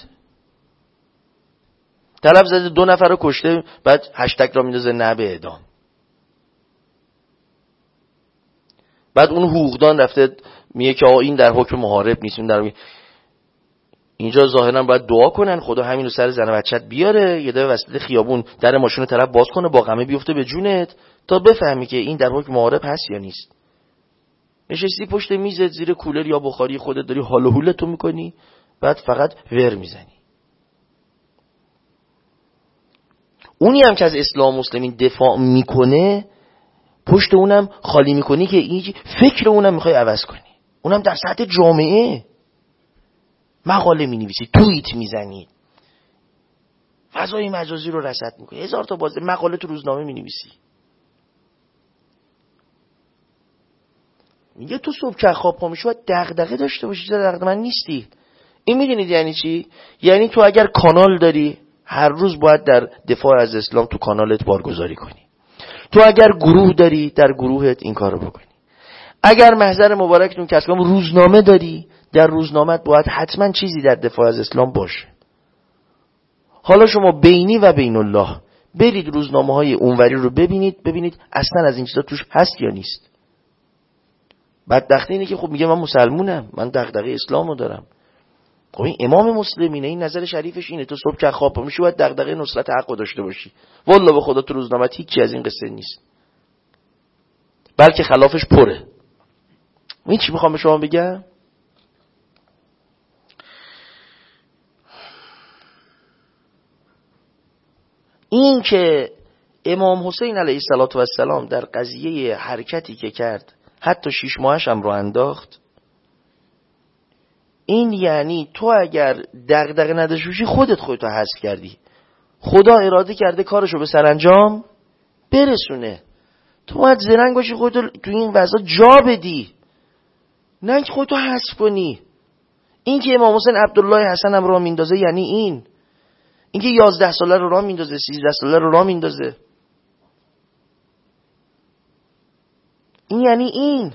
طلب زده دو نفر رو کشته، بعد هشتگ را میندازه نه به اعدام. بعد اون حقوقدان رفته میگه که آقا این در حکم محارب نیست، این در اینجا ظاهرا باید دعا کنن خدا همین رو سر زن و بچت بیاره، یه دفعه وسط خیابون در ماشین طرف باز کنه با غمه بیفته به جونت تا بفهمی که این در حکم محارب هست یا نیست. نشستی پشت میزت زیر کولر یا بخاری خودت داری حال و حولتو میکنی، بعد فقط ور میزنی. اونی هم که از اسلام مسلمین دفاع میکنه پشت اونم خالی میکنی که این فکر اونم میخوای عوض کنی. اونم در سطح جامعه مقاله مینویسی، توییت میزنی، فضای مجازی رو رصد میکنی، هزار تا باز مقاله تو روزنامه مینویسی. میگه تو صبح که خواب پا میشی باید دغدغه داشته باشی. دغدغه من نیستی. این میدونید یعنی چی؟ یعنی تو اگر کانال داری هر روز باید در دفاع از اسلام تو کانالت بارگذاری کنی. تو اگر گروه داری در گروهت این کارو بکنی. اگر محضر مبارکتون که اسلام روزنامه داری در روزنامت باید حتما چیزی در دفاع از اسلام باشه. حالا شما بینی و بین الله برید روزنامه های اونوری رو ببینید، ببینید اصلا از این چیزا توش هست یا نیست. بدبختی اینه که خب میگه من مسلمونم، من دغدغه اسلامو دارم. خب این امام مسلمینه، این نظر شریفش اینه تو صبح که خواب میشی باید دغدغه نصرت حق داشته باشی. والله به خدا تو روزنامه هیچی از این قصه نیست، بلکه خلافش پره. این چی میخوام به شما بگم؟ این که امام حسین علیه السلام در قضیه حرکتی که کرد حتی شیش ماهش هم رو انداخت، این یعنی تو اگر دغدغه نداشته باشی خودت خودتو حذف کردی. خدا اراده کرده کارشو به سرانجام برسونه، تو باید زرنگ باشی خودتو تو این وضع جا بدی، نه اینکه خودتو حذف کنی. این که امام حسین عبدالله حسن هم راه میندازه یعنی این این که یازده ساله رو راه میندازه، سیزده ساله رو راه میندازه، این یعنی این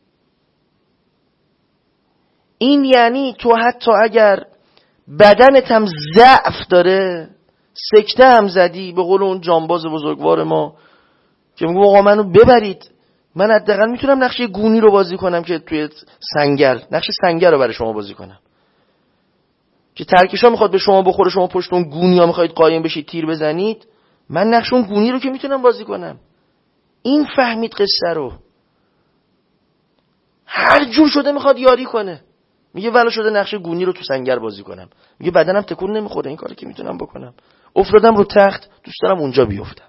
این یعنی تو حتی اگر بدنت هم ضعف داره، سکته هم زدی، به قول اون جانباز بزرگوار ما که میگه آقا منو ببرید، من حداقل میتونم نقش گونی رو بازی کنم که توی سنگر، نقش سنگر رو برای شما بازی کنم که ترکشا میخواد به شما بخوره، شما پشت اون گونی ها میخواید قایم بشید تیر بزنید، من نقش اون گونی رو که میتونم بازی کنم. این فهمید قصه رو، هر جور شده میخواد یاری کنه، میگه ولی شده نقش گونی رو تو سنگر بازی کنم، میگه بدنم تکون نمیخوره، این کاری که میتونم بکنم افتادم رو تخت، دوست دارم اونجا بیفتم.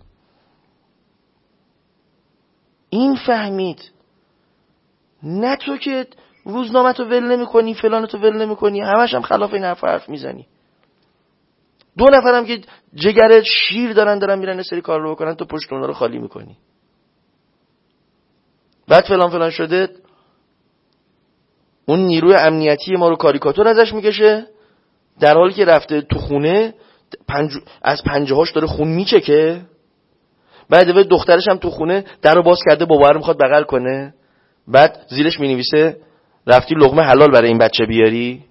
این فهمید، نه تو که روزنامه تو ول نمی کنی، فلان تو ول نمی کنی، همش هم خلاف این حرف حرف میزنی. دو نفرم که جگر شیر دارن دارن میرن یه سری کار رو بکنن، تو پشت اونا رو خالی میکنی. بعد فلان فلان شده، اون نیروی امنیتی ما رو کاریکاتور ازش میکشه، در حالی که رفته تو خونه پنج... از پنجه هاش داره خون میچکه. بعد به دخترش هم تو خونه در رو باز کرده، بابا رو میخواد بغل کنه، بعد زیرش مینویسه رفتی لقمه حلال برای این بچه بیاری.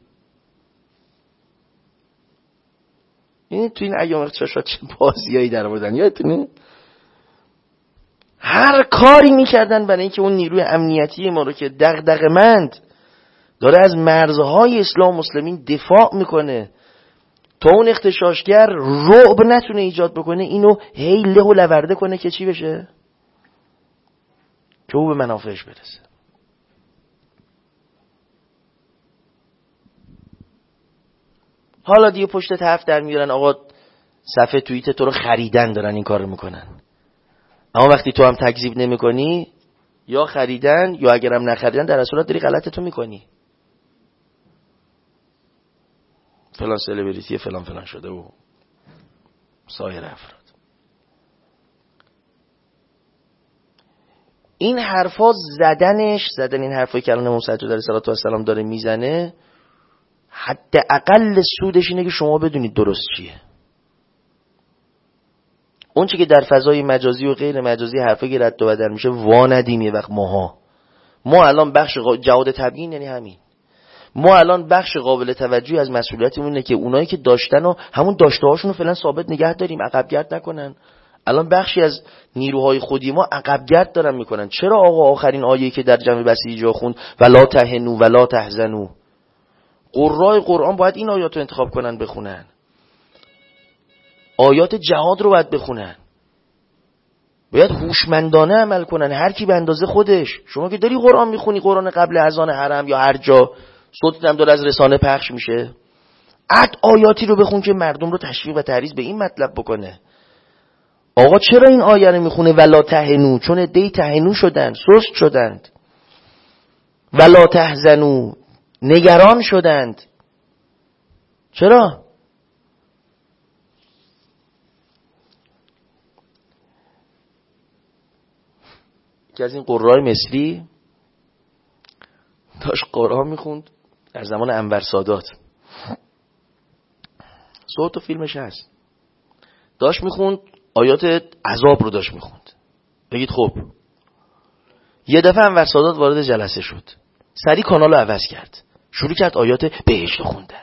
این تو این ایام اقتصاد چه بازیایی در آوردن، یادتونه؟ هر کاری میکردن برای اینکه اون نیروی امنیتی ما رو که دغدغه‌مند داره از مرزهای اسلام مسلمین دفاع میکنه، تا اون اغتشاشگر رعب نتونه ایجاد بکنه، اینو هی له و لورده کنه که چی بشه؟ که او به منافعش برسه. حالا دیگه پشت حرف در میارن آقا صفحه توییت تو رو خریدن، دارن این کار رو میکنن. اما وقتی تو هم تکذیب نمی کنی، یا خریدن یا اگرم نخریدن، در اصل داری غلط تو میکنی. فلان سلبریتی فلان فلان شده و سایر افراد. این حرفا زدنش، زدن این حرفایی که الان امام صادق علیه السلام داره میزنه، حداقل سودش اینه که شما بدونید درست چیه. اون چی که در فضای مجازی و غیر مجازی حرفایی که رد و بدل میشه وا ندیم. یه وقت ماها ما الان بخش جهاد تبیین، یعنی همین، ما الان بخش قابل توجهی از مسئولیتمون اینه که اونایی که داشتن و همون داشته هاشون رو فعلا ثابت نگه داریم، عقب گرد نکنن. الان بخشی از نیروهای خودی ما عقب گرد دارن میکنن. چرا آقا آخرین آیه‌ای که در جمع بسیجا خوند ولا تهنوا ولا تحزنوا، قرای قرآن باید این آیات رو انتخاب کنن بخونن، آیات جهاد رو باید بخونن، باید هوشمندانه عمل کنن، هر کی به اندازه خودش. شما که داری قرآن میخونی، قرآن قبل اذان حرم یا هر جا صوتت هم داره از رسانه پخش میشه، عد آیاتی رو بخون که مردم رو تشویق و تحریض به این مطلب بکنه. آقا چرا این آیه رو میخونه ولا تهنو؟ چون عده‌ای تهنو شدن، سست شدند. ولا تحزنو، نگران شدند. چرا؟ که از این قرای مصری داشت قرآن میخوند در زمان انور سادات، صوت و فیلمش هست، داشت میخوند آیات عذاب رو داشت میخوند. بگید خب یه دفعه انور سادات وارد جلسه شد، سری کانال رو عوض کرد، شروع کرد آیات بهشت خوندن.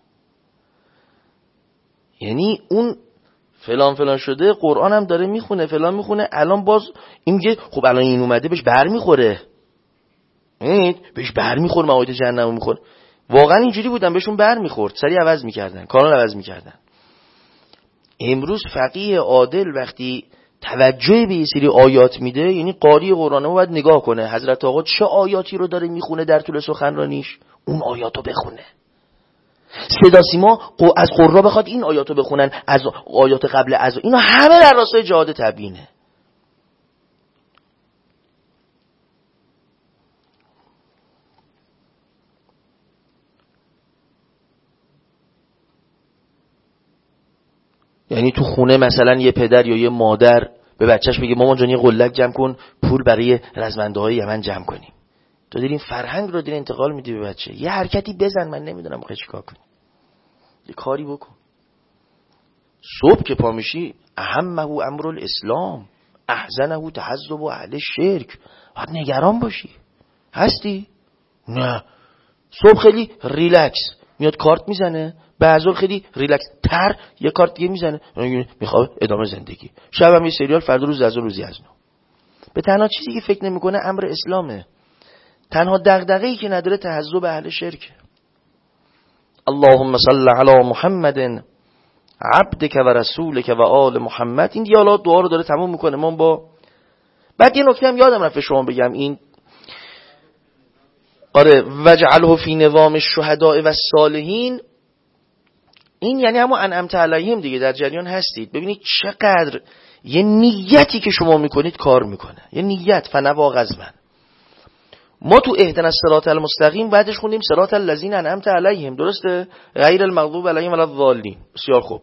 یعنی اون فلان فلان شده قرآن هم داره میخونه، فلان میخونه، الان باز این میگه خب الان این اومده بهش بر میخوره، بهش بر میخوره، مواد جهنم میخوره. واقعا اینجوری بودن، بهشون بر میخورد، سری عوض میکردن، کانال عوض میکردن. امروز فقیه عادل وقتی توجه به یه سری آیات میده، یعنی قاری قرآن رو باید نگاه کنه حضرت آقا چه آیاتی رو داره میخونه در طول سخنرانیش، اون آیاتو بخونه. صدا سیما از قرا بخواد این آیاتو بخونن، از آیات قبل از اینا همه در راستای جهاد تبیینه. یعنی تو خونه مثلا یه پدر یا یه مادر به بچهش بگه مامان جان یه قلک جمع کن پول برای رزمنده های یمن جمع کنیم. تو دارین فرهنگ رو دارین انتقال میدی به بچه. یه حرکتی بزن، من نمیدونم میخوای چیکار کنی، یه کاری بکن. صبح که پا میشی اهمه امر الاسلام احزنه تحزب اهل شرک، باید نگران باشی. هستی؟ نه. صبح خیلی ریلکس میاد کارت میزنه، بعضا خیلی ریلکس تر یه کارت دیگه میزنه، میخواد ادامه زندگی. شب هم یه سریال، فردا روز از روزی از نو. به تنها چیزی که فکر نمیکنه امر اسلامه، تنها دغدغه‌ای که نداره تحزب اهل شرک. اللهم صل علی محمد عبدک و رسولک و آل محمد. این دیالوگ دعا رو داره تموم میکنه. من با بعد یه نکته هم یادم رفت شما بگم، این آره وجعله فی نظام الشهداء و الصالحین، این یعنی همون انعمت علیهم دیگه، در جریان هستید. ببینید چقدر یه نیتی که شما میکنید کار میکنه، یه نیت. فنوا غزبن. ما تو اهدنا الصراط المستقیم بعدش خوندیم صراط الذین انعمت علیهم، درسته؟ غیر المغضوب علیهم ولا الضالین. بسیار خوب.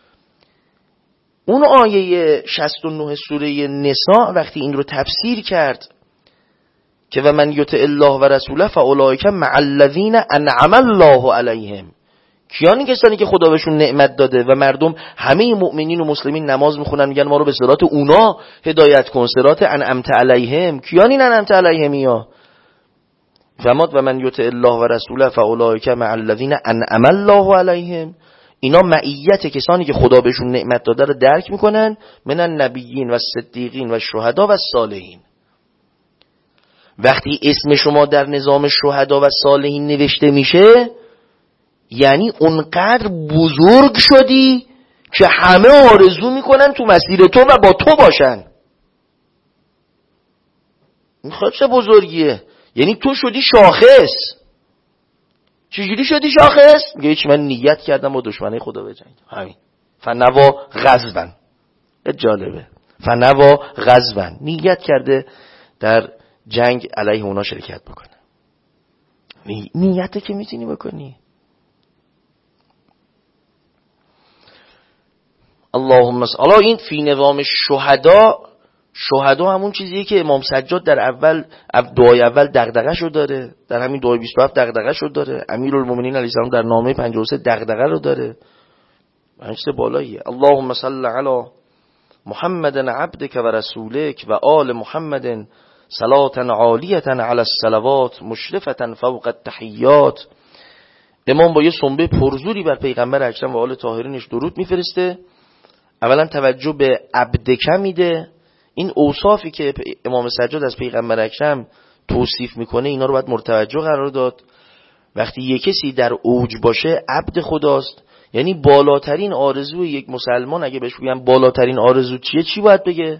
اون آیه شصت و نه سوره نساء وقتی این رو تفسیر کرد که و من یطع الله و رسوله فاولئک مع الذین انعم الله علیهم، کیانی کسانی که خدا بهشون نعمت داده و مردم همه مؤمنین و مسلمین نماز میخونن میگن ما رو به صراط اونا هدایت کن، صراط انعمت علیهم. کیانی انعمت علیهم؟ یا فرمود و من یطع الله و رسوله فاولئک مع الذین انعم الله علیهم. اینا معیت کسانی که خدا بهشون نعمت داده رو درک میکنن، من النبیین و صدیقین و شهدا و صالحین. وقتی اسم شما در نظام شهدا و صالحین نوشته میشه یعنی اونقدر بزرگ شدی که همه آرزو میکنن تو مسیر تو و با تو باشن. این خیلی چه بزرگیه. یعنی تو شدی شاخص. چجوری شدی شاخص؟ میگه هیچ، من نیت کردم با دشمنای خدا بجنگم. همین. فنوا غزبن. جالبه. فنوا غزبن. نیت کرده در جنگ علیه اونا شرکت بکنه. نی... نیته که میتونی بکنی. اللهم صل. این فی نظام شهدا، شهدا همون چیزیه که امام سجاد در اول دعای اول دغدغه‌شو داره، در همین دعای بیست و هفت دغدغه‌شو داره، امیرالمومنین علیه السلام در نامه پنجاه و سه دغدغه رو داره. چیز بالاییه. اللهم صل علی محمد عبدک و رسولک و آل محمد صلاة عالیة علی الصلوات مشرفة فوق التحیات. امام با یه سنبه پرزوری بر پیغمبر اکرم و آل طاهرینش درود میفرسته. اولا توجه به عبدک میده. این اوصافی که امام سجاد از پیغمبر اکرم توصیف میکنه اینا رو باید مرتوجه قرار داد. وقتی یک کسی در اوج باشه عبد خداست، یعنی بالاترین آرزو یک مسلمان اگه بهش بگم بالاترین آرزو چیه، چی باید بگه؟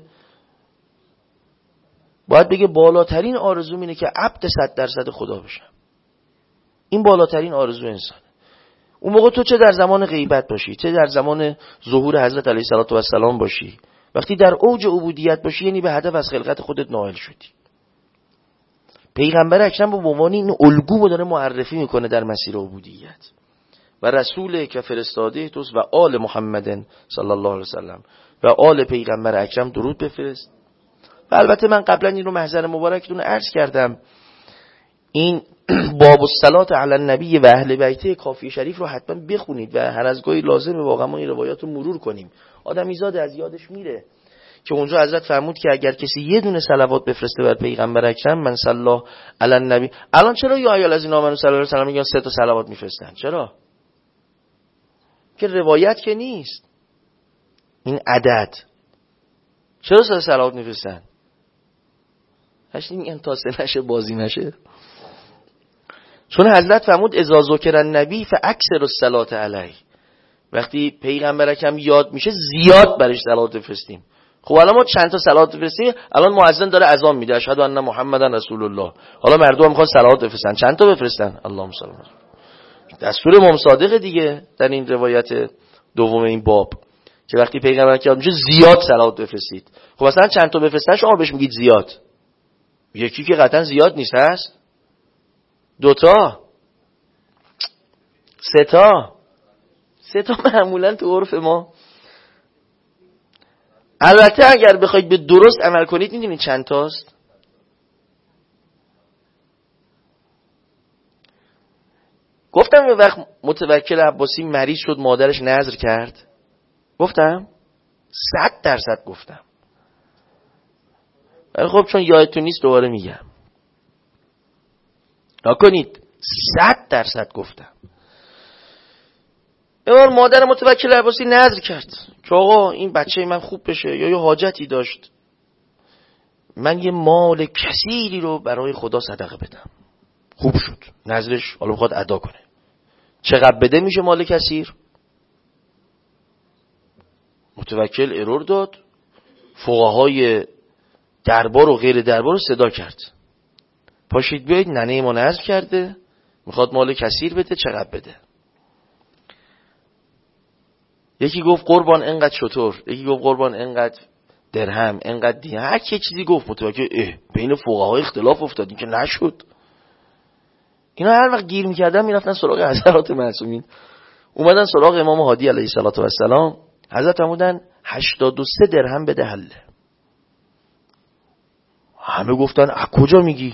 باید بگه بالاترین آرزو اینه که عبد صد درصد خدا بشم. این بالاترین آرزو انسان. اون موقع تو چه در زمان غیبت باشی، چه در زمان ظهور حضرت علیه السلام باشی، وقتی در اوج عبودیت باشی یعنی به هدف از خلقت خودت نائل شدی. پیغمبر اکرم به عنوان این الگو رو داره معرفی میکنه در مسیر عبودیت. و رسول که فرستاده توست و آل محمد صلی الله علیه وسلم و آل پیغمبر اکرم درود بفرست. و البته من قبلا این رو محضر مبارکتون عرض کردم، این باب الصلات علی النبی و اهل بیته کافی شریف رو حتما بخونید و هر از گاهی لازمه واقعا ما این روایات رو مرور کنیم. آدمی زاده از یادش میره که اونجا حضرت فرمود که اگر کسی یه دونه صلوات بفرسته بر پیغمبر اکرم من صلی علی النبی. الان چرا یا ایال از این آمنو صلی الله علیه و سلم میگن سه تا صلوات میفرستن؟ چرا؟ که روایت که نیست این عدد. چرا سه صلوات میفرستن؟ هشت میگن تا سه نشه بازی نشه. چون حضرت فرمود اذا ذکر النبی فاکثر الصلاه علیه. وقتی پیغمبر اکرم یاد میشه زیاد برش صلوات بفرستیم. خب الان ما چند تا صلوات بفرستیم؟ الان مؤذن داره اذان میده اشهد ان محمدن رسول الله. حالا مردم میخوان صلوات بفرستن، چند تا بفرستن؟ اللهم صل علی. دستور امام صادق دیگه در این روایت دوم این باب که وقتی پیغمبر اکرم میشه زیاد صلوات بفرستید. خب مثلا چند تا بفرستن شما بهش میگید زیاد؟ یکی که قطعا زیاد نیست، هست دو تا، سه تا. سه تا معمولا تو عرف ما البته اگر بخواید به درست عمل کنید میدونید چند تاست؟ گفتم به وقت متوکل عباسی مریض شد مادرش نذر کرد، گفتم صد درصد گفتم، ولی خب چون یادتون نیست دوباره میگم. نکنید صد درصد گفتم. یه مادر متوکل عباسی نذر کرد که آقا این بچه من خوب بشه، یا یه حاجتی داشت، من یه مال کثیری رو برای خدا صدقه بدم. خوب شد، نذرش حالا میخواد ادا کنه. چقدر بده میشه مال کثیر؟ متوکل ارور داد، فقهای دربار و غیر دربار رو صدا کرد، پاشید بیایید ننه ما نذر کرده میخواد مال کثیر بده، چقدر بده؟ یکی گفت قربان انقدر شتر، یکی گفت قربان انقدر درهم، انقدر دیگه، هر کی چیزی گفت. متوکل اه بین فقها اختلاف افتاد، این که نشد. اینا هر وقت گیر میکردن میرفتن سراغ حضرات معصومین. اومدن سراغ امام هادی علیه السلام، حضرت فرمودن هشتاد و سه درهم بده حله. همه گفتن از کجا میگی؟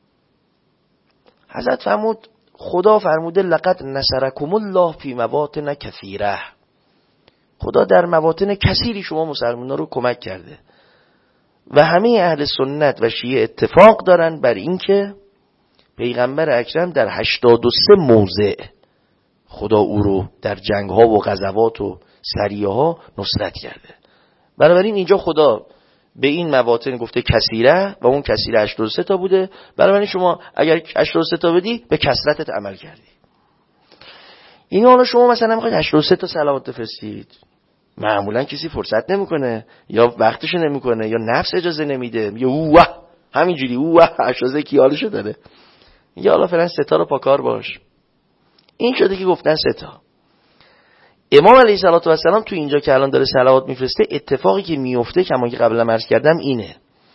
حضرت فرمود خدا فرموده لقد نصرکم الله فی مواطن کثیره، خدا در مواطن کثیری شما مسلمانان رو کمک کرده. و همه اهل سنت و شیعه اتفاق دارن بر این که پیغمبر اکرم در هشتاد و سه موضع خدا او رو در جنگ ها و غزوات و سریه ها نصرت کرده. بنابراین اینجا خدا به این مواطن گفته کثیره و اون کثیره هشتاد و سه تا بوده. بنابراین شما اگر هشتاد و سه تا بدی به کثرتت عمل کردی. این حالا شما مثلا میخواید هشتاد و سه تا صلوات بفرستید، معمولا کسی فرصت نمیکنه، یا وقتش نمیکنه، یا نفس اجازه نمیده، یا اوه همینجوری اوه هشتاد کی حالشو داره، یا حالا فعلا سه تا رو پاکار باش. این شده که گفتن سه تا. امام علیه السلام تو اینجا که الان داره صلوات میفرسته، اتفاقی که میفته که که قبلا عرض کردم اینه.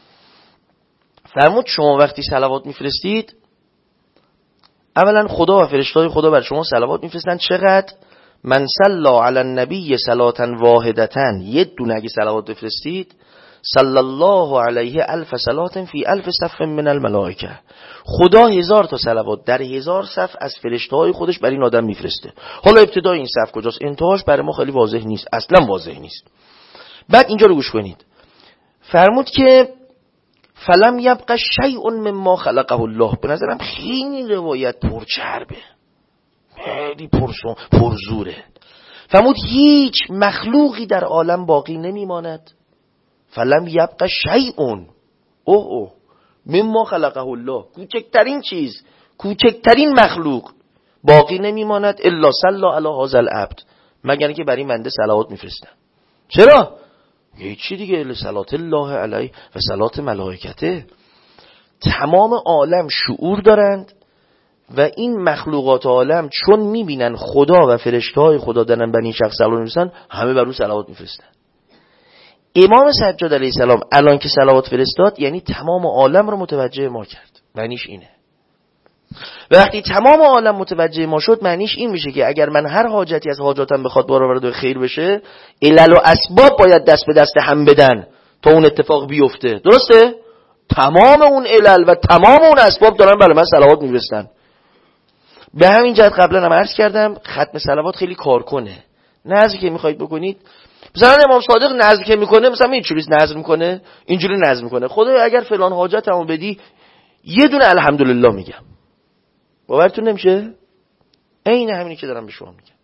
فرمود شما وقتی صلوات میفرستید، اولا خدا و فرشته‌های خدا بر شما صلوات میفرستن. چقدر؟ من صلی علی النبی صلاة واحدة، یه دونه اگه صلوات بفرستید، صلی الله علیه الف صلاة فی الف صف من الملائکه، خدا هزار تا صلوات در هزار صف از فرشته‌های خودش بر این آدم میفرسته. حالا ابتدای این صف کجاست؟ انتهاش برای ما خیلی واضح نیست، اصلا واضح نیست. بعد اینجا رو گوش کنید. فرمود که فلم یبق شیء مما خلقه الله. به نظرم خیلی روایت پرچربه، خیلی پرسون پرزوره. فرمود هیچ مخلوقی در عالم باقی نمیماند. فلم یبق شیء اوه اوه مما خلقه الله، کوچکترین چیز، کوچکترین مخلوق باقی نمیماند الا صلی علی هذا العبد، مگر اینکه برای بنده صلوات میفرستن. چرا؟ یه چی دیگه، صلات الله علیه و صلات ملائکته. تمام عالم شعور دارند و این مخلوقات عالم چون میبینن خدا و فرشته‌های خدا دارن بر این شخص صلوات میفرستن، همه بر او صلوات میفرستن. امام سجاد علیه السلام الان که صلوات فرستاد، یعنی تمام عالم رو متوجه ما کرد. معنیش اینه. وقتی تمام عالم متوجه ما شد، معنیش این میشه که اگر من هر حاجتی از حاجاتم بخواد برآورده خیر بشه، علل و اسباب باید دست به دست هم بدن تا اون اتفاق بیفته. درسته؟ تمام اون علل و تمام اون اسباب دارن برای من صلوات میفرستن. به همین جهت قبلا هم عرض کردم ختم صلوات خیلی کار کنه. نذری که میخواید بکنید، مثلا امام صادق نذر که میکنه، مثلا اینجوری نذر میکنه، اینجوری نذر میکنه، خدایا اگر فلان حاجتمو بدی یه دونه الحمدلله میگم. باورتون نمیشه؟ عین همینی که دارم به شما میگم.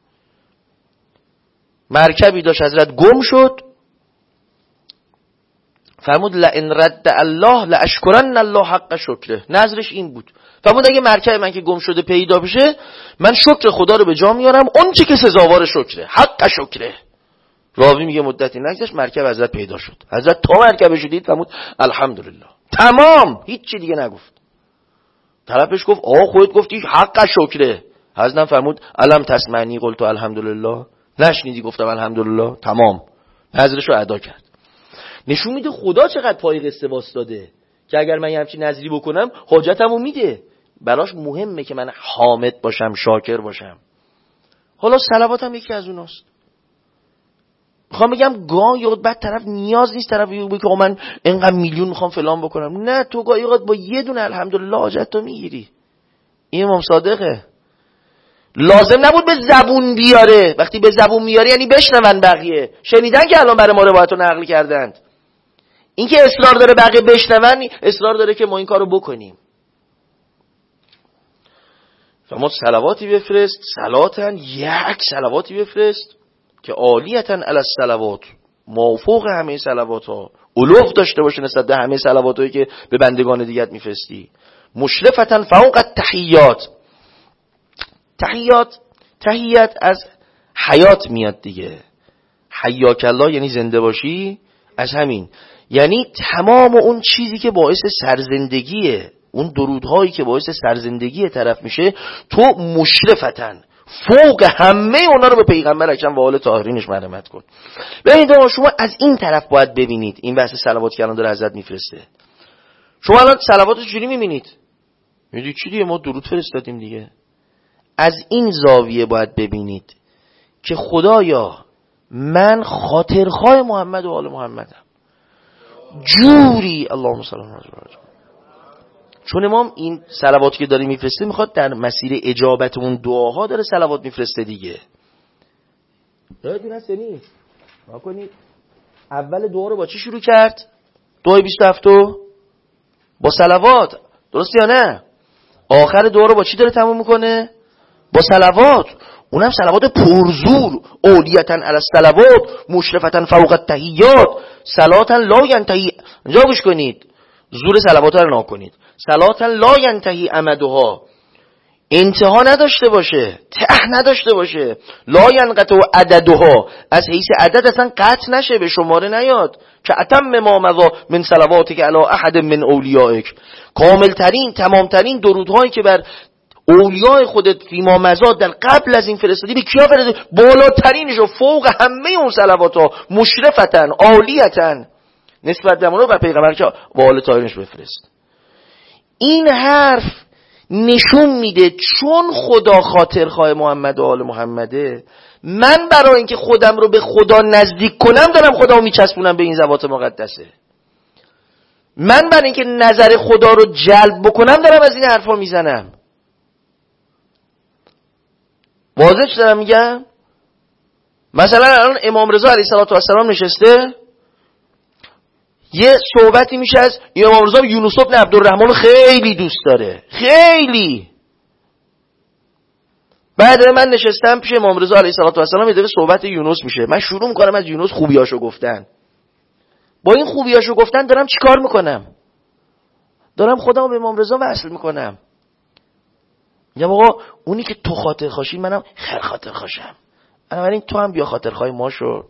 مرکبی داشت حضرت گم شد، فرمود لئن رد الله لاشکرن الله حق شکره. نظرش این بود. فرمود اگه مرکب من که گم شده پیدا بشه، من شکر خدا رو به جا میارم، اون چی که سزاوار شکره، حق شکره. راوی میگه مدتی نگذشت مرکب حضرت پیدا شد. حضرت تا مرکبش دید فرمود الحمدلله. تمام، هیچ چی دیگه نگفت. طرفش گفت آه خودت گفتی حق شکره. حضرت فرمود الم تسمعنی قلت الحمدلله، نشنیدی گفتم الحمدلله؟ تمام، نظرش رو ادا کرد. نشون میده خدا چقدر پای قصه واسطاده که اگر من همچین نظری بکنم حاجتمو میده. براش مهمه که من حامد باشم، شاکر باشم. حالا صلواتم یکی از اوناست. میخوام بگم گاه یا بعد طرف نیاز نیست طرف بگه که من اینقدر میلیون میخوام فلان بکنم. نه، تو گاهی اوقات با یه دونه الحمدلله حاجت تو میگیری. این امام صادقه. لازم نبود به زبون بیاره. وقتی به زبون میاره یعنی بشنون بقیه. شنیدن که الان برای ما روایت رو نقل کردند. این که اصرار داره بقیه بشنون، اصرار داره که ما این کارو بکنیم. شما صلواتی بفرست، صلاتن یک صلواتی بفرست که عالیتن علی الصلوات، موافق همه صلوات ها، علو داشته باشه نسبت به همه صلوات هایی که به بندگان دیگت میفرستی. مشرفتن فوق التحیات. تحیات، تحیت از حیات میاد دیگه. حیاک الله یعنی زنده باشی، از همین. یعنی تمام اون چیزی که باعث سرزندگیه، اون درودهایی که باعث سرزندگی طرف میشه، تو مشرفتن فوق همه اونا رو به پیغمبر اکرم و آل طاهرینش مرحمت کن. ببینید شما از این طرف باید ببینید این بحث صلوات که الان داره حضرت میفرسته. شما الان صلوات رو چجوری میبینید؟ میگید چی دیگه، ما درود فرستادیم دیگه. از این زاویه باید ببینید که خدایا من خاطرخواه محمد و آل محمدم. جوری اللهم صل علی محمد. چون امام این صلواتی که داره میفرسته میخواد در مسیر اجابت اون دعاها داره صلوات میفرسته دیگه. یادتون هست نیست؟ ما کنید اول دعا رو با چی شروع کرد؟ دعای بیست و هفت با صلوات، درست یا نه؟ آخر دعا رو با چی داره تموم میکنه؟ با صلوات. اونم صلوات پرزور، اولیتن علی الصلوات مشرفتن فوق التحیات صلاتن لا ینتهی. اینجا گوش کنید، زور صلوات رو نکنید. صلاتن لا ینتهی امدها، انتها نداشته باشه، ته نداشته باشه. لا ینقطع عددها، از حیث عدد اصلا قطع نشه، به شماره نیاد. که اتم ما مضا من صلواتک علی احد من اولیائک، کامل ترین تمام ترین درودهایی که بر اولیاء خودت فیما مضا در قبل از این فرستادی، به کیا فرستادی؟ بالاترینش و فوق همه اون صلوات ها، مشرفتن عالیتن نسبت به اونها و پیغمبر که و آل طاهرینش بفرست. این حرف نشون میده چون خدا خاطرخواه محمد و آل محمده، من برای اینکه خودم رو به خدا نزدیک کنم دارم خدا رو میچسبونم به این ذوات مقدسه. من برای اینکه نظر خدا رو جلب بکنم دارم از این حرفا میزنم. واضح چه دارم میگم؟ مثلا الان امام رضا علیه السلام نشسته، یه صحبتی میشه از امام رضا یونس بن عبدالرحمن خیلی دوست داره، خیلی. بعد من نشستم پیش امام رضا علیه السلام، یه دفعه صحبت یونس میشه، من شروع میکنم از یونس خوبیاشو گفتن. با این خوبیاشو گفتن دارم چیکار میکنم؟ دارم خودمو به امام رضا وصل میکنم. میگم آقا اونی که تو خاطر خواشی منم خیر خاطر خواشم، بنابراین تو هم بیا خاطرخواه ما شو.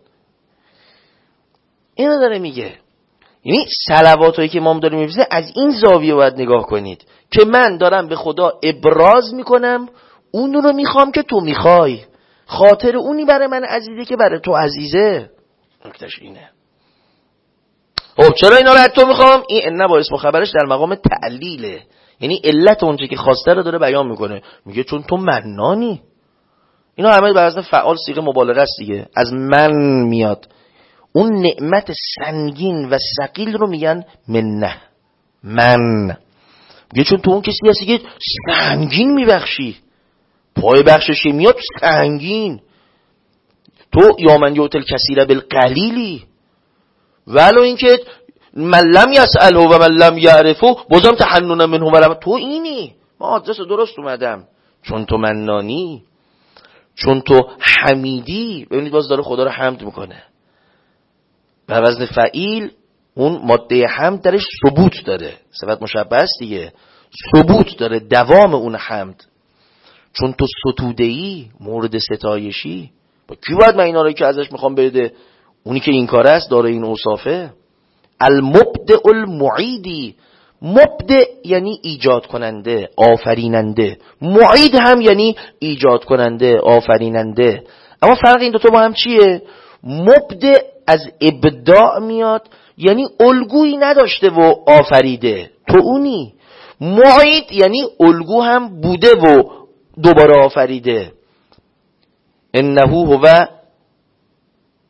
اینو داره میگه. یعنی صلواتایی که امام داره میفرسته از این زاویه باید نگاه کنید که من دارم به خدا ابراز میکنم اون رو میخوام که تو میخوای، خاطر اونی برای من عزیزه که برای تو عزیزه. نکتهش اینه. خب چرا اینا رو از تو میخوام؟ این ان با اسم خبرش در مقام تعلیله، یعنی علت اونچه که خواسته رو داره بیان میکنه. میگه چون تو منانی. اینا همه بر وزن فعال صیغه مبالغه است دیگه، از من میاد. اون نعمت سنگین و ثقیل رو میگن منه، من. میگه چون تو اون کسی هستی که سنگین میبخشی، پای بخششی میاد سنگین. تو یا من یوتل کثیر بالقلیلی، ولو اینکه من لم یسأله و من لم یعرفه بازم تحنن منه ولم. تو اینی، ما آدرس درست اومدم، چون تو منانی، چون تو حمیدی. ببینید باز داره خدا رو حمد میکنه بر وزن فعیل. اون ماده حمد درش ثبوت داره، صفت مشبه است دیگه، ثبوت داره، دوام اون حمد. چون تو ستوده‌ای، مورد ستایشی. با کی باید من اینا رو که ازش میخوام بده؟ اونی که این کار است، داره این اوصافه. المبدع المعیدی. مبدع یعنی ایجاد کننده، آفریننده. معید هم یعنی ایجاد کننده، آفریننده. اما فرق این دوتا با هم چیه؟ مبدع از ابداع میاد، یعنی الگویی نداشته و آفریده، تو اونی. معید یعنی الگو هم بوده و دوباره آفریده. انه هو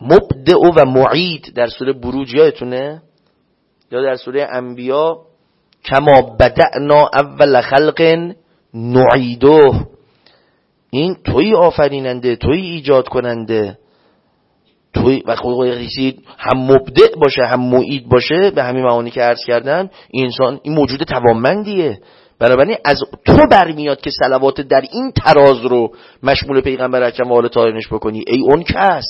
مبدع و معید در سوره بروج یادتونه، یا در سوره انبیا کما بدعنا اول خلق نعیده. این توی آفریننده، توی ایجاد کننده، توی وقتی رسید هم مبدع باشه هم معید باشه، به همین معانی که عرض کردم، این انسان این موجود توانمندیه. بنابراین از تو برمیاد که صلوات در این تراز رو مشمول پیغمبر اکرم و آل طاهرینش بکنی. ای اون کس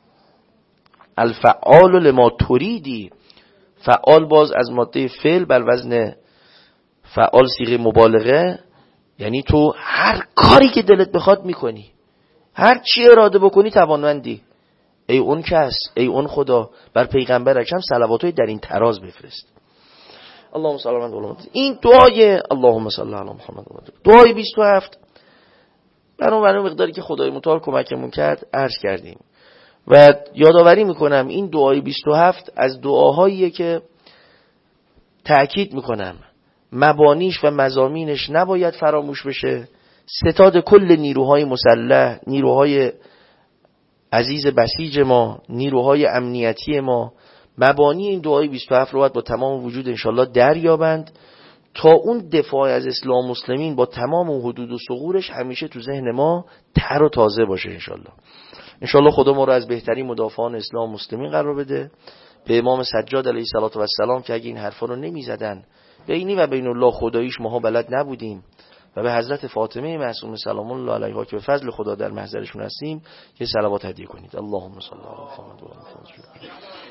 الفعال لما تریدی. فعال باز از ماده فعل بر وزن فعال صیغه مبالغه، یعنی تو هر کاری که دلت بخواد میکنی، هر چی اراده بکنی توانمندی. ای اون کس، ای اون خدا، بر پیغمبر اکرم صلواتای در این تراز بفرست. اللهم صل علی محمد. این دعای اللهم صل علی محمد، دعای بیست و هفت برام برام مقداری که خدای متعال کمکمون کرد عرض کردیم و یادآوری میکنم این دعای بیست و هفت از دعاهاییه که تأکید میکنم مبانیش و مضامینش نباید فراموش بشه. ستاد کل نیروهای مسلح، نیروهای عزیز بسیج ما، نیروهای امنیتی ما، مبانی این دعای بیست و هفت رو باید با تمام وجود انشالله دریابند تا اون دفاع از اسلام و مسلمین با تمام حدود و ثغورش همیشه تو ذهن ما تر و تازه باشه انشالله. انشالله خدا ما رو از بهترین مدافعان اسلام و مسلمین قرار بده. به امام سجاد علیه السلام که اگه این حرفا رو نمی زدن بینی و بین الله خداییش ماها بلد نبودیم، و به حضرت فاطمه معصومه سلام الله علیها که به فضل خدا در محضرشون هستیم که صلوات هدیه کنید. اللهم صل علی محمد و آل محمد.